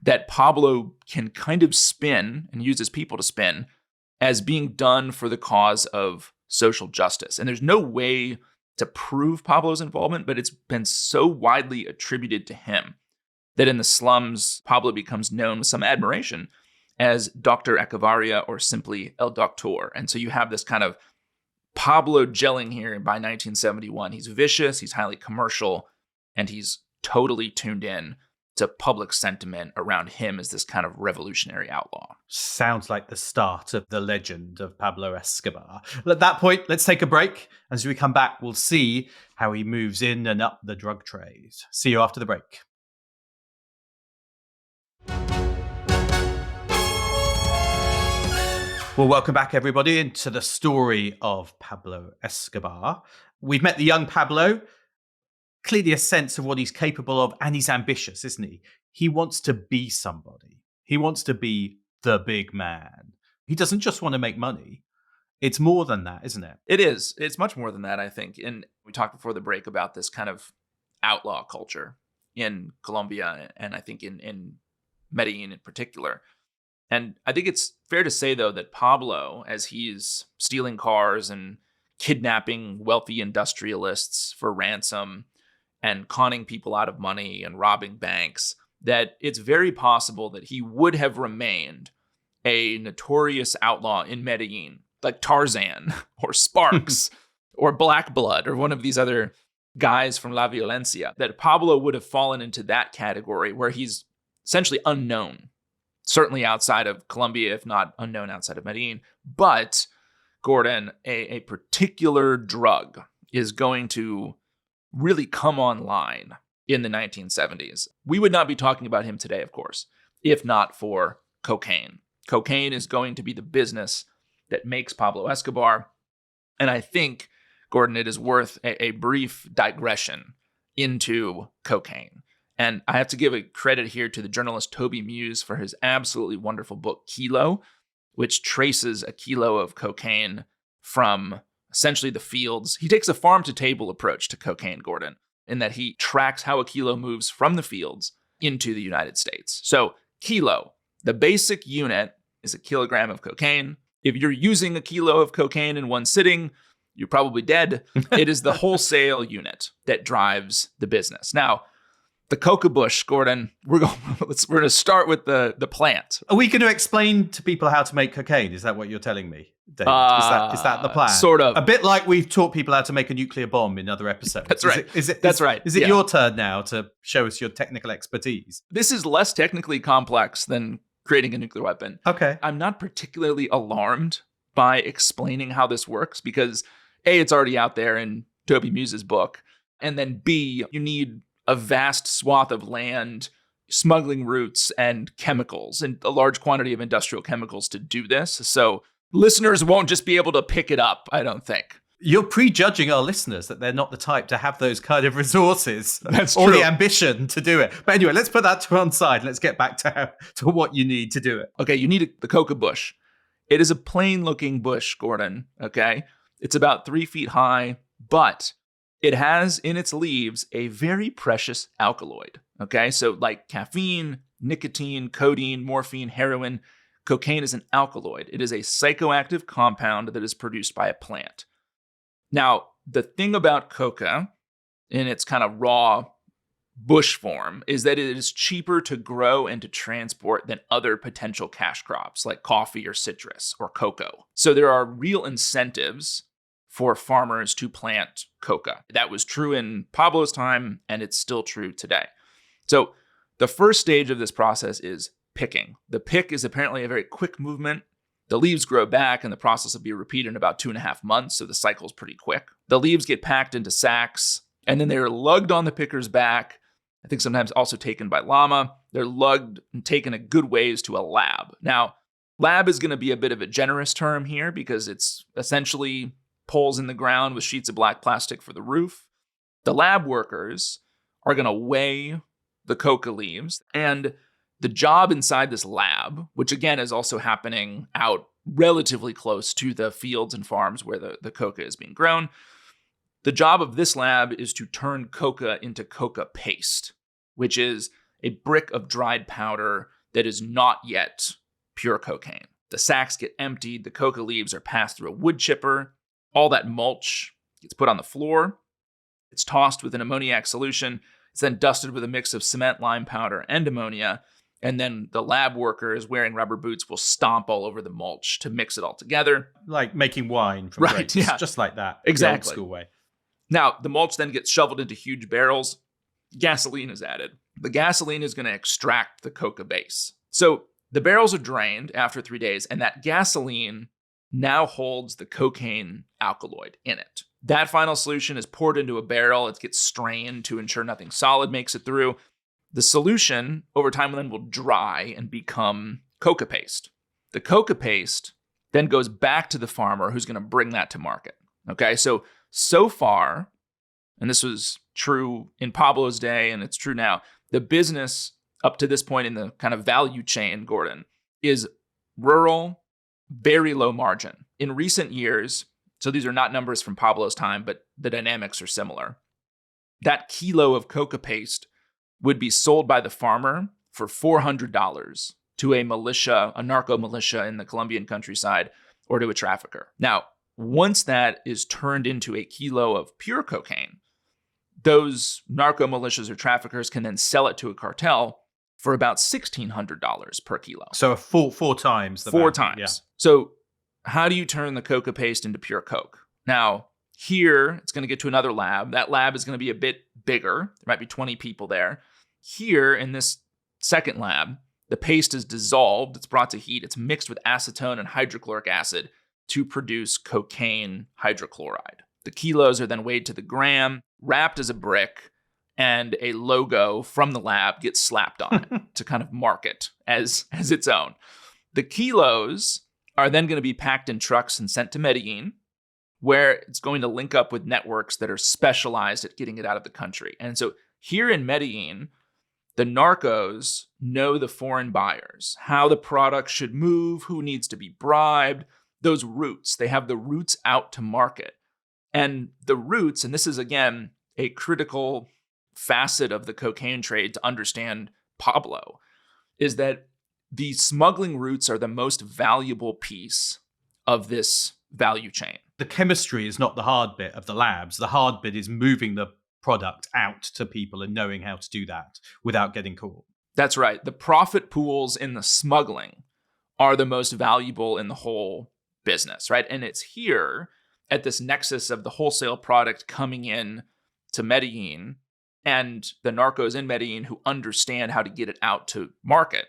[SPEAKER 5] that Pablo can kind of spin and use his people to spin as being done for the cause of social justice. And there's no way to prove Pablo's involvement, but it's been so widely attributed to him that in the slums, Pablo becomes known with some admiration as Doctor Echevarria, or simply El Doctor. And so you have this kind of Pablo gelling here by nineteen seventy-one. He's vicious, he's highly commercial, and he's totally tuned in to public sentiment around him as this kind of revolutionary outlaw.
[SPEAKER 4] Sounds like the start of the legend of Pablo Escobar. At that point, let's take a break. As we come back, we'll see how he moves in and up the drug trade. See you after the break. Well, welcome back, everybody, into the story of Pablo Escobar. We've met the young Pablo. Clearly a sense of what he's capable of, and he's ambitious, isn't he? He wants to be somebody. He wants to be the big man. He doesn't just want to make money. It's more than that, isn't it?
[SPEAKER 5] It is. It's much more than that, I think. And we talked before the break about this kind of outlaw culture in Colombia, and I think in, in Medellin in particular. And I think it's fair to say, though, that Pablo, as he's stealing cars and kidnapping wealthy industrialists for ransom and conning people out of money and robbing banks, that it's very possible that he would have remained a notorious outlaw in Medellin, like Tarzan or Sparks or Black Blood or one of these other guys from La Violencia, that Pablo would have fallen into that category where he's essentially unknown, certainly outside of Colombia, if not unknown outside of Medellin. But, Gordon, a, a particular drug is going to really come online in the nineteen seventies. We would not be talking about him today, of course, if not for cocaine. Cocaine is going to be the business that makes Pablo Escobar. And I think, Gordon, it is worth a, a brief digression into cocaine. And I have to give a credit here to the journalist Toby Muse for his absolutely wonderful book, Kilo, which traces a kilo of cocaine from essentially the fields. He takes a farm-to-table approach to cocaine, Gordon, in that he tracks how a kilo moves from the fields into the United States. So kilo, the basic unit, is a kilogram of cocaine. If you're using a kilo of cocaine in one sitting, you're probably dead. It is the wholesale unit that drives the business. Now, the coca bush, Gordon, we're going, let's, we're going to start with the, the plant.
[SPEAKER 4] Are we going to explain to people how to make cocaine? Is that what you're telling me, David? Uh, is, that, is that the plan?
[SPEAKER 5] Sort of.
[SPEAKER 4] A bit like we've taught people how to make a nuclear bomb in other episodes.
[SPEAKER 5] That's right.
[SPEAKER 4] Is it, is it,
[SPEAKER 5] That's
[SPEAKER 4] is,
[SPEAKER 5] right.
[SPEAKER 4] Is it
[SPEAKER 5] yeah.
[SPEAKER 4] your turn now to show us your technical expertise?
[SPEAKER 5] This is less technically complex than creating a nuclear weapon.
[SPEAKER 4] Okay.
[SPEAKER 5] I'm not particularly alarmed by explaining how this works because A, it's already out there in Toby Muse's book, and then B, you need a vast swath of land, smuggling routes, and chemicals, and a large quantity of industrial chemicals to do this. So listeners won't just be able to pick it up, I don't think.
[SPEAKER 4] You're prejudging our listeners that they're not the type to have those kind of resources
[SPEAKER 5] That's
[SPEAKER 4] or
[SPEAKER 5] true.
[SPEAKER 4] the ambition to do it. But anyway, let's put that to one side. Let's get back to how, to what you need to do it.
[SPEAKER 5] Okay, you need a, the coca bush. It is a plain-looking bush, Gordon, okay? It's about three feet high, but it has in its leaves a very precious alkaloid, okay? So like caffeine, nicotine, codeine, morphine, heroin, cocaine is an alkaloid. It is a psychoactive compound that is produced by a plant. Now, the thing about coca in its kind of raw bush form is that it is cheaper to grow and to transport than other potential cash crops like coffee or citrus or cocoa. So there are real incentives for farmers to plant coca. That was true in Pablo's time, and it's still true today. So the first stage of this process is picking. The pick is apparently a very quick movement. The leaves grow back, and the process will be repeated in about two and a half months, so the cycle is pretty quick. The leaves get packed into sacks, and then they're lugged on the picker's back. I think sometimes also taken by llama. They're lugged and taken a good ways to a lab. Now, lab is going to be a bit of a generous term here because it's essentially poles in the ground with sheets of black plastic for the roof. The lab workers are going to weigh the coca leaves, and the job inside this lab, which again is also happening out relatively close to the fields and farms where the, the coca is being grown, the job of this lab is to turn coca into coca paste, which is a brick of dried powder that is not yet pure cocaine. The sacks get emptied, the coca leaves are passed through a wood chipper, all that mulch gets put on the floor, it's tossed with an ammoniac solution, it's then dusted with a mix of cement, lime powder, and ammonia, and then the lab workers wearing rubber boots will stomp all over the mulch to mix it all together.
[SPEAKER 4] Like making wine from
[SPEAKER 5] Right,
[SPEAKER 4] grapes,
[SPEAKER 5] yeah.
[SPEAKER 4] just like that.
[SPEAKER 5] Exactly.
[SPEAKER 4] The old school way.
[SPEAKER 5] Now, the mulch then gets shoveled into huge barrels. Gasoline is added. The gasoline is going to extract the coca base. So the barrels are drained after three days, and that gasoline now holds the cocaine alkaloid in it. That final solution is poured into a barrel. It gets strained to ensure nothing solid makes it through. The solution over time then will dry and become coca paste. The coca paste then goes back to the farmer who's going to bring that to market. Okay, so so far, and this was true in Pablo's day and it's true now, the business up to this point in the kind of value chain, Gordon, is rural, very low margin. In recent years, so these are not numbers from Pablo's time, but the dynamics are similar. That kilo of coca paste would be sold by the farmer for four hundred dollars to a militia, a narco militia in the Colombian countryside, or to a trafficker. Now, once that is turned into a kilo of pure cocaine, those narco militias or traffickers can then sell it to a cartel for about sixteen hundred dollars per kilo.
[SPEAKER 4] So a four four times the
[SPEAKER 5] Four
[SPEAKER 4] value.
[SPEAKER 5] times.
[SPEAKER 4] Yeah.
[SPEAKER 5] So how do you turn the coca paste into pure coke? Now, here, it's going to get to another lab. That lab is going to be a bit bigger. There might be twenty people there. Here, in this second lab, the paste is dissolved. It's brought to heat. It's mixed with acetone and hydrochloric acid to produce cocaine hydrochloride. The kilos are then weighed to the gram, wrapped as a brick, and a logo from the lab gets slapped on it to kind of mark it as, as its own. The kilos are then going to be packed in trucks and sent to Medellin, where it's going to link up with networks that are specialized at getting it out of the country. And so here in Medellin, the narcos know the foreign buyers, how the product should move, who needs to be bribed, those routes. They have the routes out to market. And the routes, and this is, again, a critical facet of the cocaine trade to understand Pablo, is that the smuggling routes are the most valuable piece of this value chain.
[SPEAKER 4] The chemistry is not the hard bit of the labs. The hard bit is moving the product out to people and knowing how to do that without getting caught.
[SPEAKER 5] That's right. The profit pools in the smuggling are the most valuable in the whole business, right? And it's here at this nexus of the wholesale product coming in to Medellin and the narcos in Medellin who understand how to get it out to market,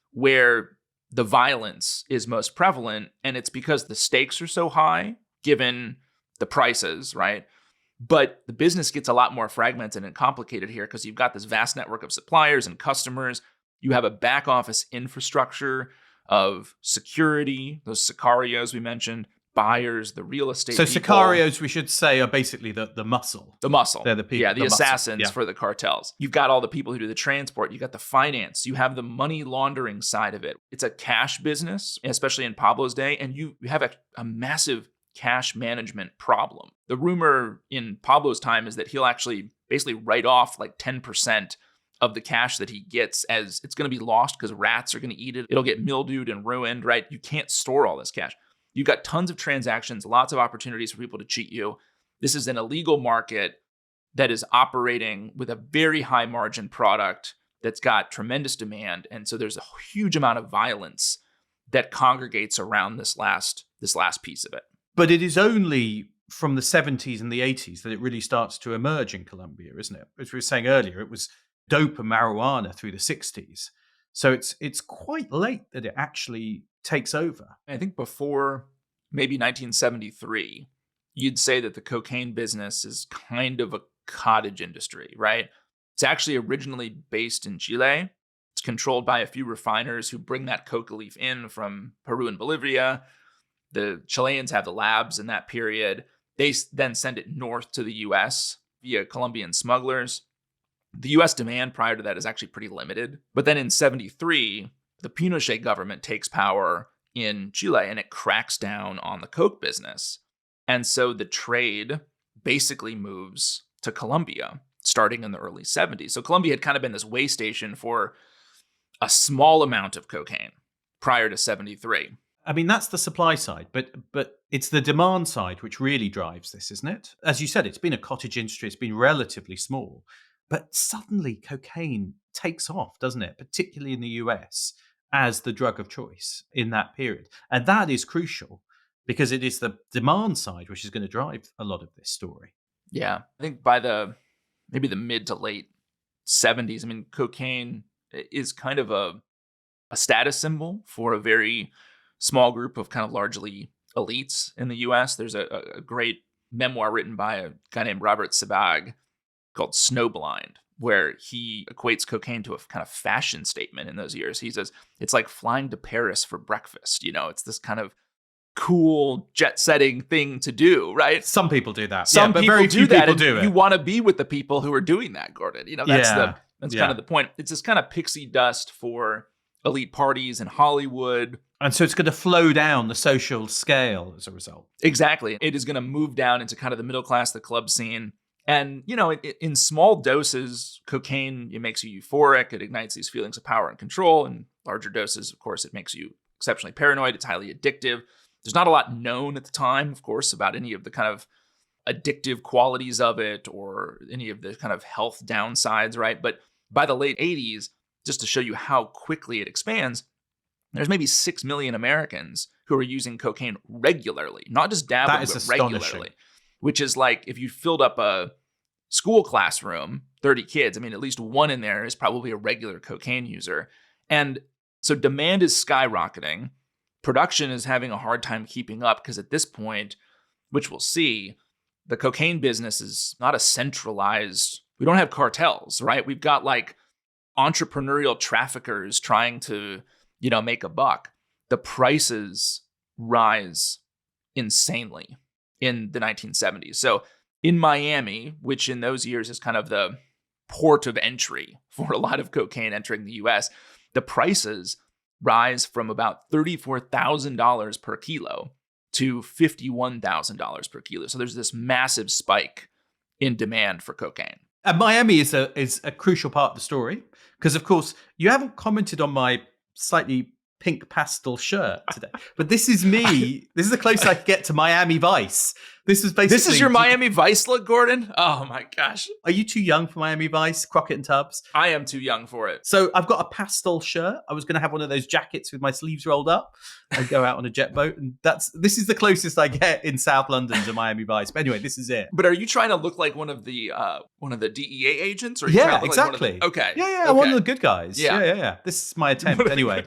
[SPEAKER 5] where the violence is most prevalent. And it's because the stakes are so high, given the prices, right? But the business gets a lot more fragmented and complicated here because you've got this vast network of suppliers and customers. You have a back office infrastructure of security, those sicarios we mentioned, buyers, the real estate
[SPEAKER 4] So
[SPEAKER 5] people.
[SPEAKER 4] sicarios, we should say, are basically the, the muscle.
[SPEAKER 5] The muscle.
[SPEAKER 4] They're the people.
[SPEAKER 5] Yeah, the,
[SPEAKER 4] the muscle.
[SPEAKER 5] assassins
[SPEAKER 4] Yeah.
[SPEAKER 5] for the cartels. You've got all the people who do the transport. You've got the finance. You have the money laundering side of it. It's a cash business, especially in Pablo's day, and you have a, a massive cash management problem. The rumor in Pablo's time is that he'll actually basically write off like ten percent of the cash that he gets as it's going to be lost because rats are going to eat it. It'll get mildewed and ruined, right? You can't store all this cash. You've got tons of transactions, lots of opportunities for people to cheat you. This is an illegal market that is operating with a very high margin product that's got tremendous demand. And so there's a huge amount of violence that congregates around this last, this last piece of it.
[SPEAKER 4] But it is only from the seventies and the eighties that it really starts to emerge in Colombia, isn't it? As we were saying earlier, it was dope and marijuana through the sixties. So it's it's quite late that it actually takes over.
[SPEAKER 5] I think before maybe nineteen seventy-three, you'd say that the cocaine business is kind of a cottage industry, right? It's actually originally based in Chile. It's controlled by a few refiners who bring that coca leaf in from Peru and Bolivia. The Chileans have the labs in that period. They then send it north to the U S via Colombian smugglers. The U S demand prior to that is actually pretty limited. But then in seventy-three, the Pinochet government takes power in Chile and it cracks down on the coke business. And so the trade basically moves to Colombia starting in the early seventies. So Colombia had kind of been this way station for a small amount of cocaine prior to seventy-three.
[SPEAKER 4] I mean, that's the supply side, but but it's the demand side which really drives this, isn't it? As you said, it's been a cottage industry. It's been relatively small. But suddenly cocaine takes off, doesn't it? Particularly in the U S as the drug of choice in that period. And that is crucial because it is the demand side which is going to drive a lot of this story.
[SPEAKER 5] Yeah. I think by the maybe the mid to late seventies, I mean, cocaine is kind of a, a status symbol for a very small group of kind of largely elites in the U S. There's a, a great memoir written by a guy named Robert Sabag called Snowblind, where he equates cocaine to a kind of fashion statement in those years. He says it's like flying to Paris for breakfast. You know, it's this kind of cool jet-setting thing to do, right?
[SPEAKER 4] Some people do that.
[SPEAKER 5] Some
[SPEAKER 4] yeah, but
[SPEAKER 5] people
[SPEAKER 4] very
[SPEAKER 5] do
[SPEAKER 4] few
[SPEAKER 5] that.
[SPEAKER 4] people
[SPEAKER 5] and
[SPEAKER 4] do it.
[SPEAKER 5] You want to be with the people who are doing that, Gordon. You know, that's
[SPEAKER 4] Yeah.
[SPEAKER 5] the that's
[SPEAKER 4] Yeah.
[SPEAKER 5] kind of the point. It's this kind of pixie dust for elite parties in Hollywood.
[SPEAKER 4] And so it's going to flow down the social scale as a result.
[SPEAKER 5] Exactly. It is going to move down into kind of the middle class, the club scene. And, you know, it, in small doses, cocaine, it makes you euphoric. It ignites these feelings of power and control. In larger doses, of course, it makes you exceptionally paranoid. It's highly addictive. There's not a lot known at the time, of course, about any of the kind of addictive qualities of it or any of the kind of health downsides, right? But by the late eighties, just to show you how quickly it expands, there's maybe six million Americans who are using cocaine regularly, not just dabbling,
[SPEAKER 4] That is
[SPEAKER 5] but
[SPEAKER 4] astonishing.
[SPEAKER 5] regularly. Which is like if you filled up a school classroom, thirty kids, I mean, at least one in there is probably a regular cocaine user. And so demand is skyrocketing. Production is having a hard time keeping up because at this point, which we'll see, the cocaine business is not a centralized, we don't have cartels, right? We've got like entrepreneurial traffickers trying to, you know, make a buck. The prices rise insanely in the nineteen seventies. So in Miami, which in those years is kind of the port of entry for a lot of cocaine entering the U S, the prices rise from about thirty-four thousand dollars per kilo to fifty-one thousand dollars per kilo. So there's this massive spike in demand for cocaine.
[SPEAKER 4] And Miami is a is a crucial part of the story because, of course, you haven't commented on my slightly pink pastel shirt today, but this is me. This is the closest I could get to Miami Vice. This is basically.
[SPEAKER 5] This is your Miami Vice look, Gordon? Oh my gosh.
[SPEAKER 4] Are you too young for Miami Vice, Crockett and Tubbs?
[SPEAKER 5] I am too young for it.
[SPEAKER 4] So I've got a pastel shirt. I was going to have one of those jackets with my sleeves rolled up and go out on a jet boat. And that's this is the closest I get in South London to Miami Vice. But anyway, this is it.
[SPEAKER 5] But are you trying to look like one of the uh, one of the D E A agents? Or are you trying
[SPEAKER 4] Yeah,
[SPEAKER 5] to look like one of
[SPEAKER 4] exactly.
[SPEAKER 5] the- okay.
[SPEAKER 4] Yeah, yeah,
[SPEAKER 5] okay.
[SPEAKER 4] one of the good guys.
[SPEAKER 5] Yeah.
[SPEAKER 4] Yeah, yeah, yeah. This is my attempt anyway.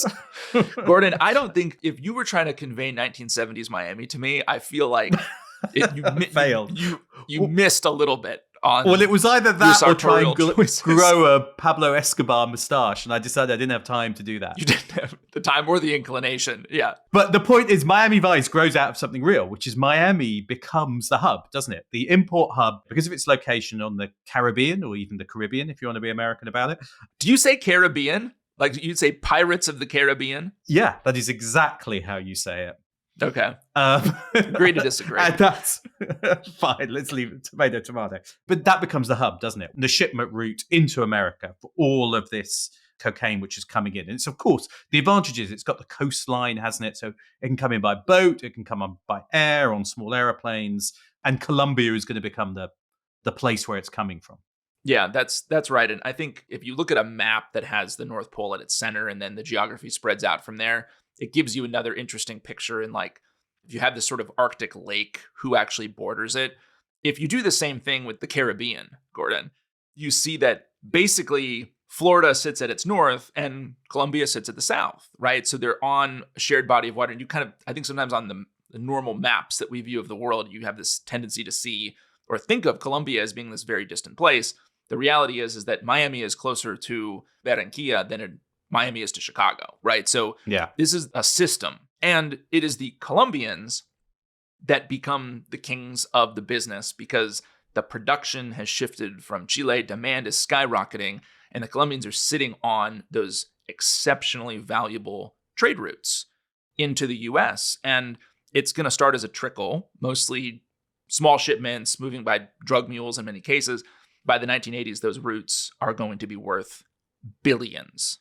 [SPEAKER 5] Gordon, I don't think if you were trying to convey nineteen seventies Miami to me, I feel like it, you mi-
[SPEAKER 4] Failed.
[SPEAKER 5] You you, you missed a little bit on.
[SPEAKER 4] Well, it was either that or try and
[SPEAKER 5] sartorial
[SPEAKER 4] gl-
[SPEAKER 5] choices.
[SPEAKER 4] grow a Pablo Escobar moustache, and I decided I didn't have time to do that.
[SPEAKER 5] You didn't have the time or the inclination. Yeah.
[SPEAKER 4] But the point is, Miami Vice grows out of something real, which is Miami becomes the hub, doesn't it? The import hub, because of its location on the Caribbean or even the Caribbean, if you want to be American about it.
[SPEAKER 5] Do you say Caribbean? Like you'd say Pirates of the Caribbean?
[SPEAKER 4] Yeah, that is exactly how you say it.
[SPEAKER 5] Okay.
[SPEAKER 4] Um,
[SPEAKER 5] Agree to disagree.
[SPEAKER 4] And that's fine. Let's leave it tomato, tomato. But that becomes the hub, doesn't it? The shipment route into America for all of this cocaine which is coming in. And it's, of course, the advantage is it's got the coastline, hasn't it? So it can come in by boat, it can come on by air, on small aeroplanes. And Colombia is going to become the, the place where it's coming from.
[SPEAKER 5] Yeah, that's that's right. And I think if you look at a map that has the North Pole at its center and then the geography spreads out from there, it gives you another interesting picture. And like, if you have this sort of Arctic lake, who actually borders it? If you do the same thing with the Caribbean, Gordon, you see that basically Florida sits at its north and Colombia sits at the south, right? So they're on a shared body of water. And you kind of, I think sometimes on the, the normal maps that we view of the world, you have this tendency to see or think of Colombia as being this very distant place. The reality is, is that Miami is closer to Barranquilla than it, Miami is to Chicago, right? So
[SPEAKER 4] Yeah.
[SPEAKER 5] this is a system. And it is the Colombians that become the kings of the business because the production has shifted from Chile, demand is skyrocketing, and the Colombians are sitting on those exceptionally valuable trade routes into the U S. And it's going to start as a trickle, mostly small shipments moving by drug mules in many cases. By the nineteen eighties, those routes are going to be worth billions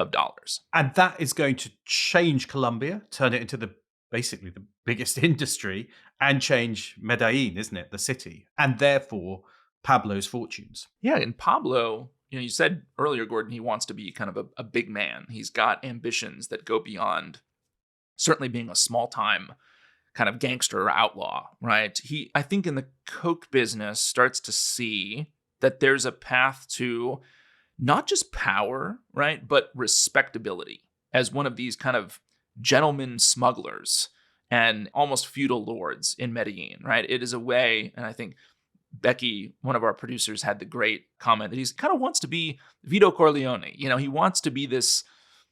[SPEAKER 5] of dollars.
[SPEAKER 4] And that is going to change Colombia, turn it into the basically the biggest industry, and change Medellin, isn't it? The city. And therefore, Pablo's fortunes.
[SPEAKER 5] Yeah, and Pablo, you know, you said earlier, Gordon, he wants to be kind of a, a big man. He's got ambitions that go beyond certainly being a small-time kind of gangster or outlaw, right? He, I think in the Coke business, starts to see that there's a path to not just power, right, but respectability as one of these kind of gentleman smugglers and almost feudal lords in Medellin, right? It is a way, and I think Becky, one of our producers, had the great comment that he kind of wants to be Vito Corleone. You know, he wants to be this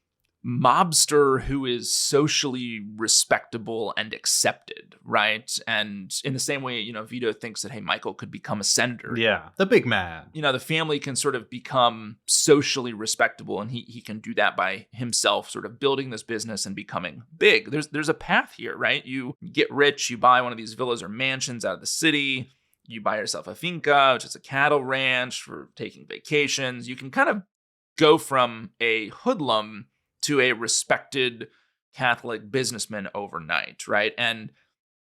[SPEAKER 5] mobster who is socially respectable and accepted, right? And in the same way, you know, Vito thinks that, hey, Michael could become a senator.
[SPEAKER 4] Yeah, the big man.
[SPEAKER 5] You know, the family can sort of become socially respectable, and he he can do that by himself, sort of building this business and becoming big. There's there's a path here, right? You get rich, you buy one of these villas or mansions out of the city, you buy yourself a finca, which is a cattle ranch for taking vacations. You can kind of go from a hoodlum to a respected Catholic businessman overnight, right? And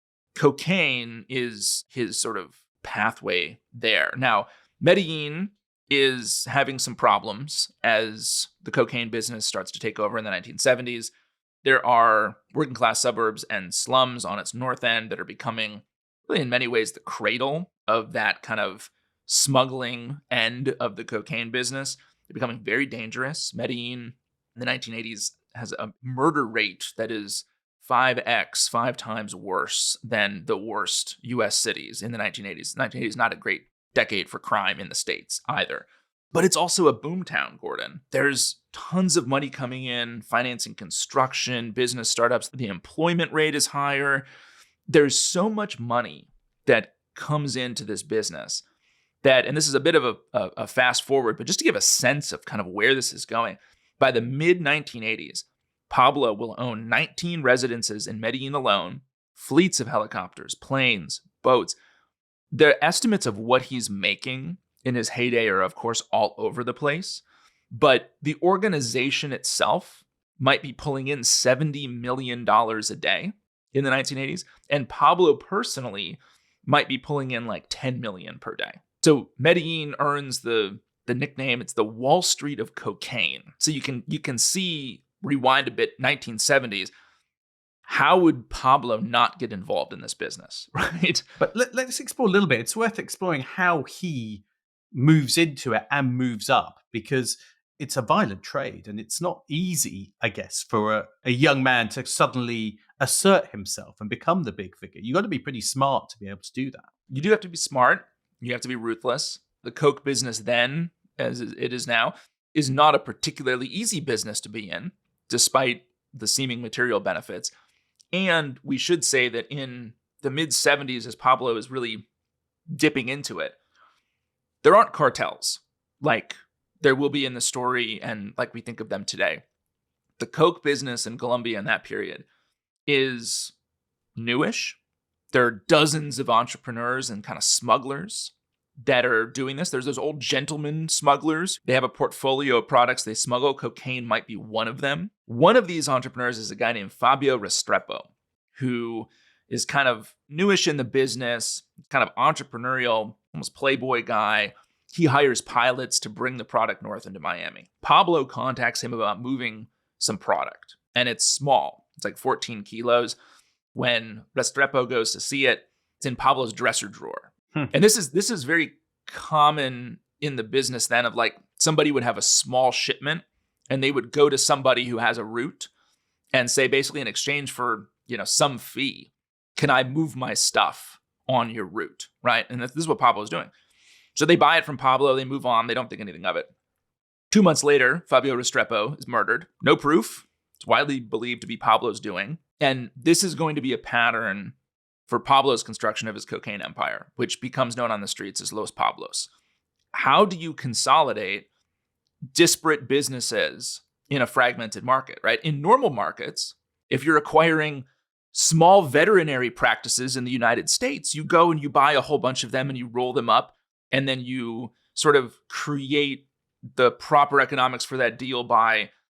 [SPEAKER 5] cocaine is his sort of pathway there. Now, Medellin is having some problems as the cocaine business starts to take over in the nineteen seventies. There are working class suburbs and slums on its north end that are becoming, really in many ways, the cradle of that kind of smuggling end of the cocaine business. They're becoming very dangerous. Medellin in the nineteen eighties has a murder rate that is five x, five times worse than the worst U S cities in the nineteen eighties. The nineteen eighties is not a great decade for crime in the States either. But it's also a boomtown, Gordon. There's tons of money coming in, financing construction, business startups. The employment rate is higher. There's so much money that comes into this business that, and this is a bit of a, a, a fast forward, but just to give a sense of kind of where this is going, by the mid nineteen eighties, Pablo will own nineteen residences in Medellin alone, fleets of helicopters, planes, boats. The estimates of what he's making in his heyday are, of course, all over the place. But the organization itself might be pulling in seventy million dollars a day in the nineteen eighties. And Pablo personally might be pulling in like ten million dollars per day. So Medellin earns the the nickname, it's the Wall Street of cocaine. So you can you can see, rewind a bit, nineteen seventies, how would Pablo not get involved in this business, right?
[SPEAKER 4] But let, let's explore a little bit. It's worth exploring how he moves into it and moves up, because it's a violent trade and it's not easy, I guess, for a, a young man to suddenly assert himself and become the big figure. You got to be pretty smart to be able to do that.
[SPEAKER 5] You do have to be smart. You have to be ruthless. The Coke business then, as it is now, is not a particularly easy business to be in, despite the seeming material benefits. And we should say that in the mid seventies, as Pablo is really dipping into it, there aren't cartels like there will be in the story and like we think of them today. The Coke business in Colombia in that period is newish. There are dozens of entrepreneurs and kind of smugglers that are doing this. There's those old gentleman smugglers. They have a portfolio of products they smuggle. Cocaine might be one of them. One of these entrepreneurs is a guy named Fabio Restrepo, who is kind of newish in the business, kind of entrepreneurial, almost playboy guy. He hires pilots to bring the product north into Miami. Pablo contacts him about moving some product, and it's small. It's like fourteen kilos. When Restrepo goes to see it, it's in Pablo's dresser drawer. Hmm. And this is this is very common in the business then, of like somebody would have a small shipment and they would go to somebody who has a route and say, basically in exchange for, you know, some fee, can I move my stuff on your route, right? And this is what Pablo's doing. So they buy it from Pablo, they move on, they don't think anything of it. Two months later, Fabio Restrepo is murdered. No proof. It's widely believed to be Pablo's doing. And this is going to be a pattern for Pablo's construction of his cocaine empire, which becomes known on the streets as Los Pablos. How do you consolidate disparate businesses in a fragmented market, right? In normal markets, if you're acquiring small veterinary practices in the United States, you go and you buy a whole bunch of them and you roll them up, and then you sort of create the proper economics for that deal by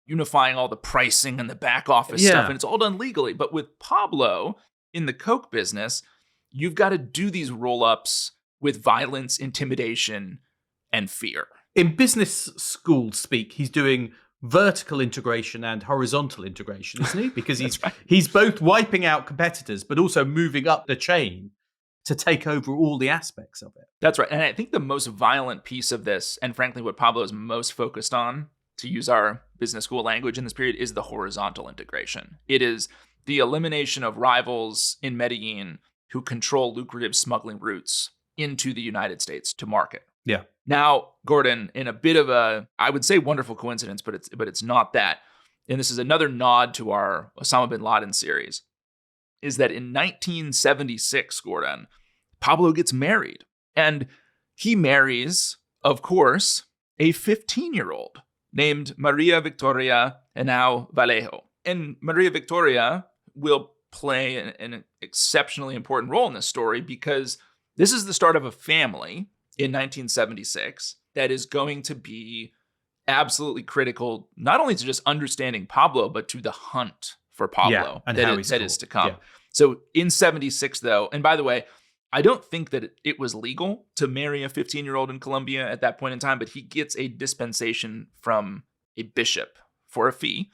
[SPEAKER 5] unifying all the pricing and the back office
[SPEAKER 4] Yeah.
[SPEAKER 5] stuff, and it's all done legally. But with Pablo in the coke business, you've got to do these roll-ups with violence, intimidation, and fear.
[SPEAKER 4] In business school speak, he's doing vertical integration and horizontal integration, isn't he? Because he's
[SPEAKER 5] right.
[SPEAKER 4] he's both wiping out competitors, but also moving up the chain to take over all the aspects of it.
[SPEAKER 5] That's right. And I think the most violent piece of this, and frankly what Pablo is most focused on, to use our business school language in this period, is the horizontal integration. It is the elimination of rivals in Medellin who control lucrative smuggling routes into the United States to market.
[SPEAKER 4] Yeah.
[SPEAKER 5] Now, Gordon, in a bit of a, I would say wonderful coincidence, but it's but it's not that. And this is another nod to our Osama bin Laden series, is that in nineteen seventy-six, Gordon, Pablo gets married. And he marries, of course, a fifteen-year-old named Maria Victoria Henao Vallejo. And Maria Victoria will play an, an exceptionally important role in this story because this is the start of a family in nineteen seventy-six that is going to be absolutely critical, not only to just understanding Pablo, but to the hunt for Pablo
[SPEAKER 4] Yeah, and
[SPEAKER 5] that,
[SPEAKER 4] how
[SPEAKER 5] is,
[SPEAKER 4] he's
[SPEAKER 5] that
[SPEAKER 4] caught.
[SPEAKER 5] is to come.
[SPEAKER 4] Yeah.
[SPEAKER 5] So in seventy-six, though, and by the way, I don't think that it, it was legal to marry a fifteen-year-old in Colombia at that point in time, but he gets a dispensation from a bishop for a fee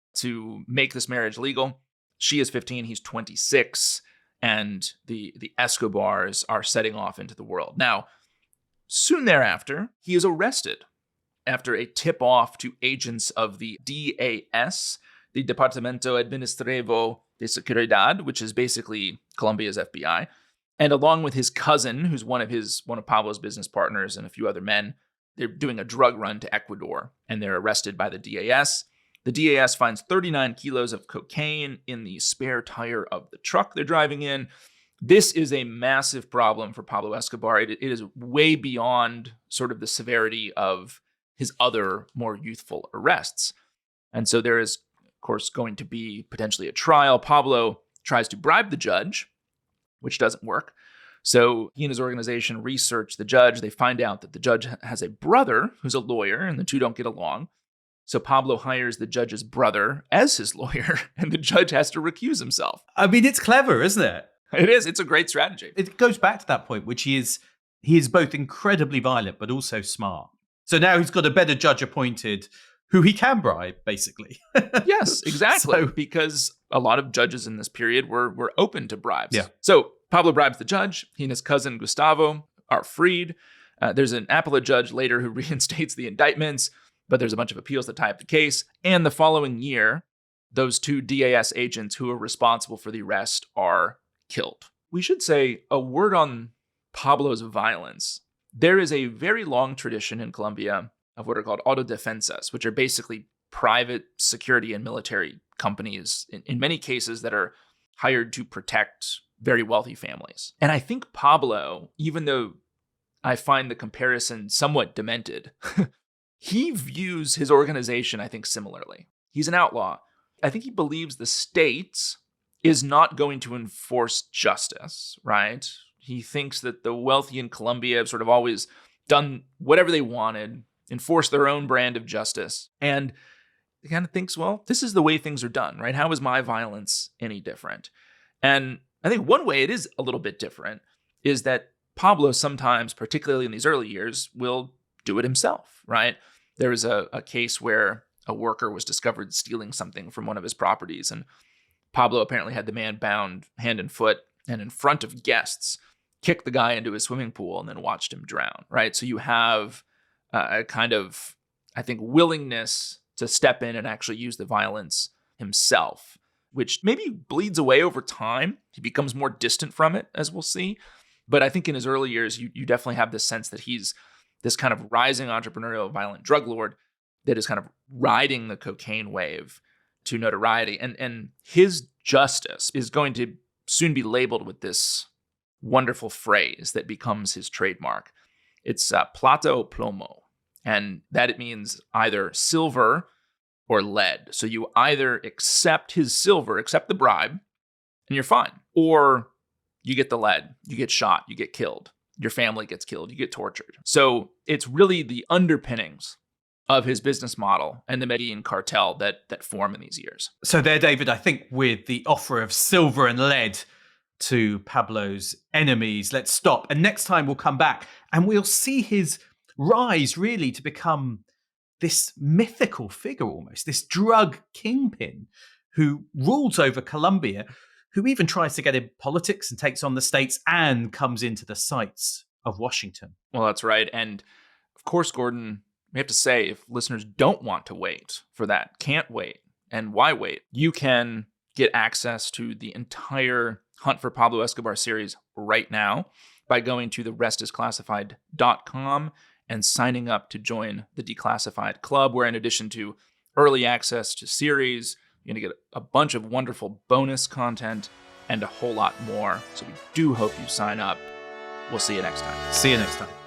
[SPEAKER 5] to make this marriage legal. She is fifteen, he's twenty-six, and the, the Escobars are setting off into the world. Now, soon thereafter, he is arrested after a tip-off to agents of the D A S, the Departamento Administrativo de Seguridad, which is basically Colombia's F B I. And along with his cousin, who's one of his one of Pablo's business partners, and a few other men, they're doing a drug run to Ecuador, and they're arrested by the D A S. The D A S finds thirty-nine kilos of cocaine in the spare tire of the truck they're driving in. This is a massive problem for Pablo Escobar. It, it is way beyond sort of the severity of his other more youthful arrests. And so there is, of course, going to be potentially a trial. Pablo tries to bribe the judge, which doesn't work. So he and his organization research the judge. They find out that the judge has a brother who's a lawyer, and the two don't get along. So Pablo hires the judge's brother as his lawyer, and the judge has to recuse himself.
[SPEAKER 4] I mean, it's clever, isn't it?
[SPEAKER 5] It is. It's a great strategy.
[SPEAKER 4] It goes back to that point, which he is he is both incredibly violent but also smart. So now he's got a better judge appointed who he can bribe, basically.
[SPEAKER 5] Yes, exactly.
[SPEAKER 4] So-
[SPEAKER 5] because a lot of judges in this period were were open to bribes.
[SPEAKER 4] Yeah.
[SPEAKER 5] So Pablo bribes the judge. He and his cousin Gustavo are freed. Uh, there's an appellate judge later who reinstates the indictments, but there's a bunch of appeals that tie up the case. And the following year, those two D A S agents who are responsible for the arrest are killed. We should say a word on Pablo's violence. There is a very long tradition in Colombia of what are called autodefensas, which are basically private security and military companies, in, in many cases, that are hired to protect very wealthy families. And I think Pablo, even though I find the comparison somewhat demented, he views his organization, I think, similarly. He's an outlaw. I think he believes the state is not going to enforce justice, right? He thinks that the wealthy in Colombia have sort of always done whatever they wanted, enforced their own brand of justice. And he kind of thinks, well, this is the way things are done, right? How is my violence any different? And I think one way it is a little bit different is that Pablo sometimes, particularly in these early years, will do it himself, right? There was a, a case where a worker was discovered stealing something from one of his properties, and Pablo apparently had the man bound hand and foot, and in front of guests, kicked the guy into his swimming pool and then watched him drown, right? So you have uh, a kind of, I think, willingness to step in and actually use the violence himself, which maybe bleeds away over time. He becomes more distant from it, as we'll see. But I think in his early years, you, you definitely have this sense that he's this kind of rising entrepreneurial violent drug lord that is kind of riding the cocaine wave to notoriety. And, and his justice is going to soon be labeled with this wonderful phrase that becomes his trademark. It's uh, plata o plomo. And that it means either silver or lead. So you either accept his silver, accept the bribe, and you're fine. Or you get the lead, you get shot, you get killed. Your family gets killed, you get tortured. So it's really the underpinnings of his business model and the Medellin cartel that that form in these years.
[SPEAKER 4] So there, David, I think with the offer of silver and lead to Pablo's enemies, let's stop. And next time we'll come back and we'll see his rise really to become this mythical figure almost, this drug kingpin who rules over Colombia, who even tries to get in politics and takes on the states and comes into the sights of Washington.
[SPEAKER 5] Well, that's right. And of course, Gordon, we have to say, if listeners don't want to wait for that, can't wait, and why wait, you can get access to the entire Hunt for Pablo Escobar series right now by going to the rest is classified dot com and signing up to join the Declassified Club, where in addition to early access to series, you're going to get a bunch of wonderful bonus content and a whole lot more. So we do hope you sign up. We'll see you next time.
[SPEAKER 4] See you next time.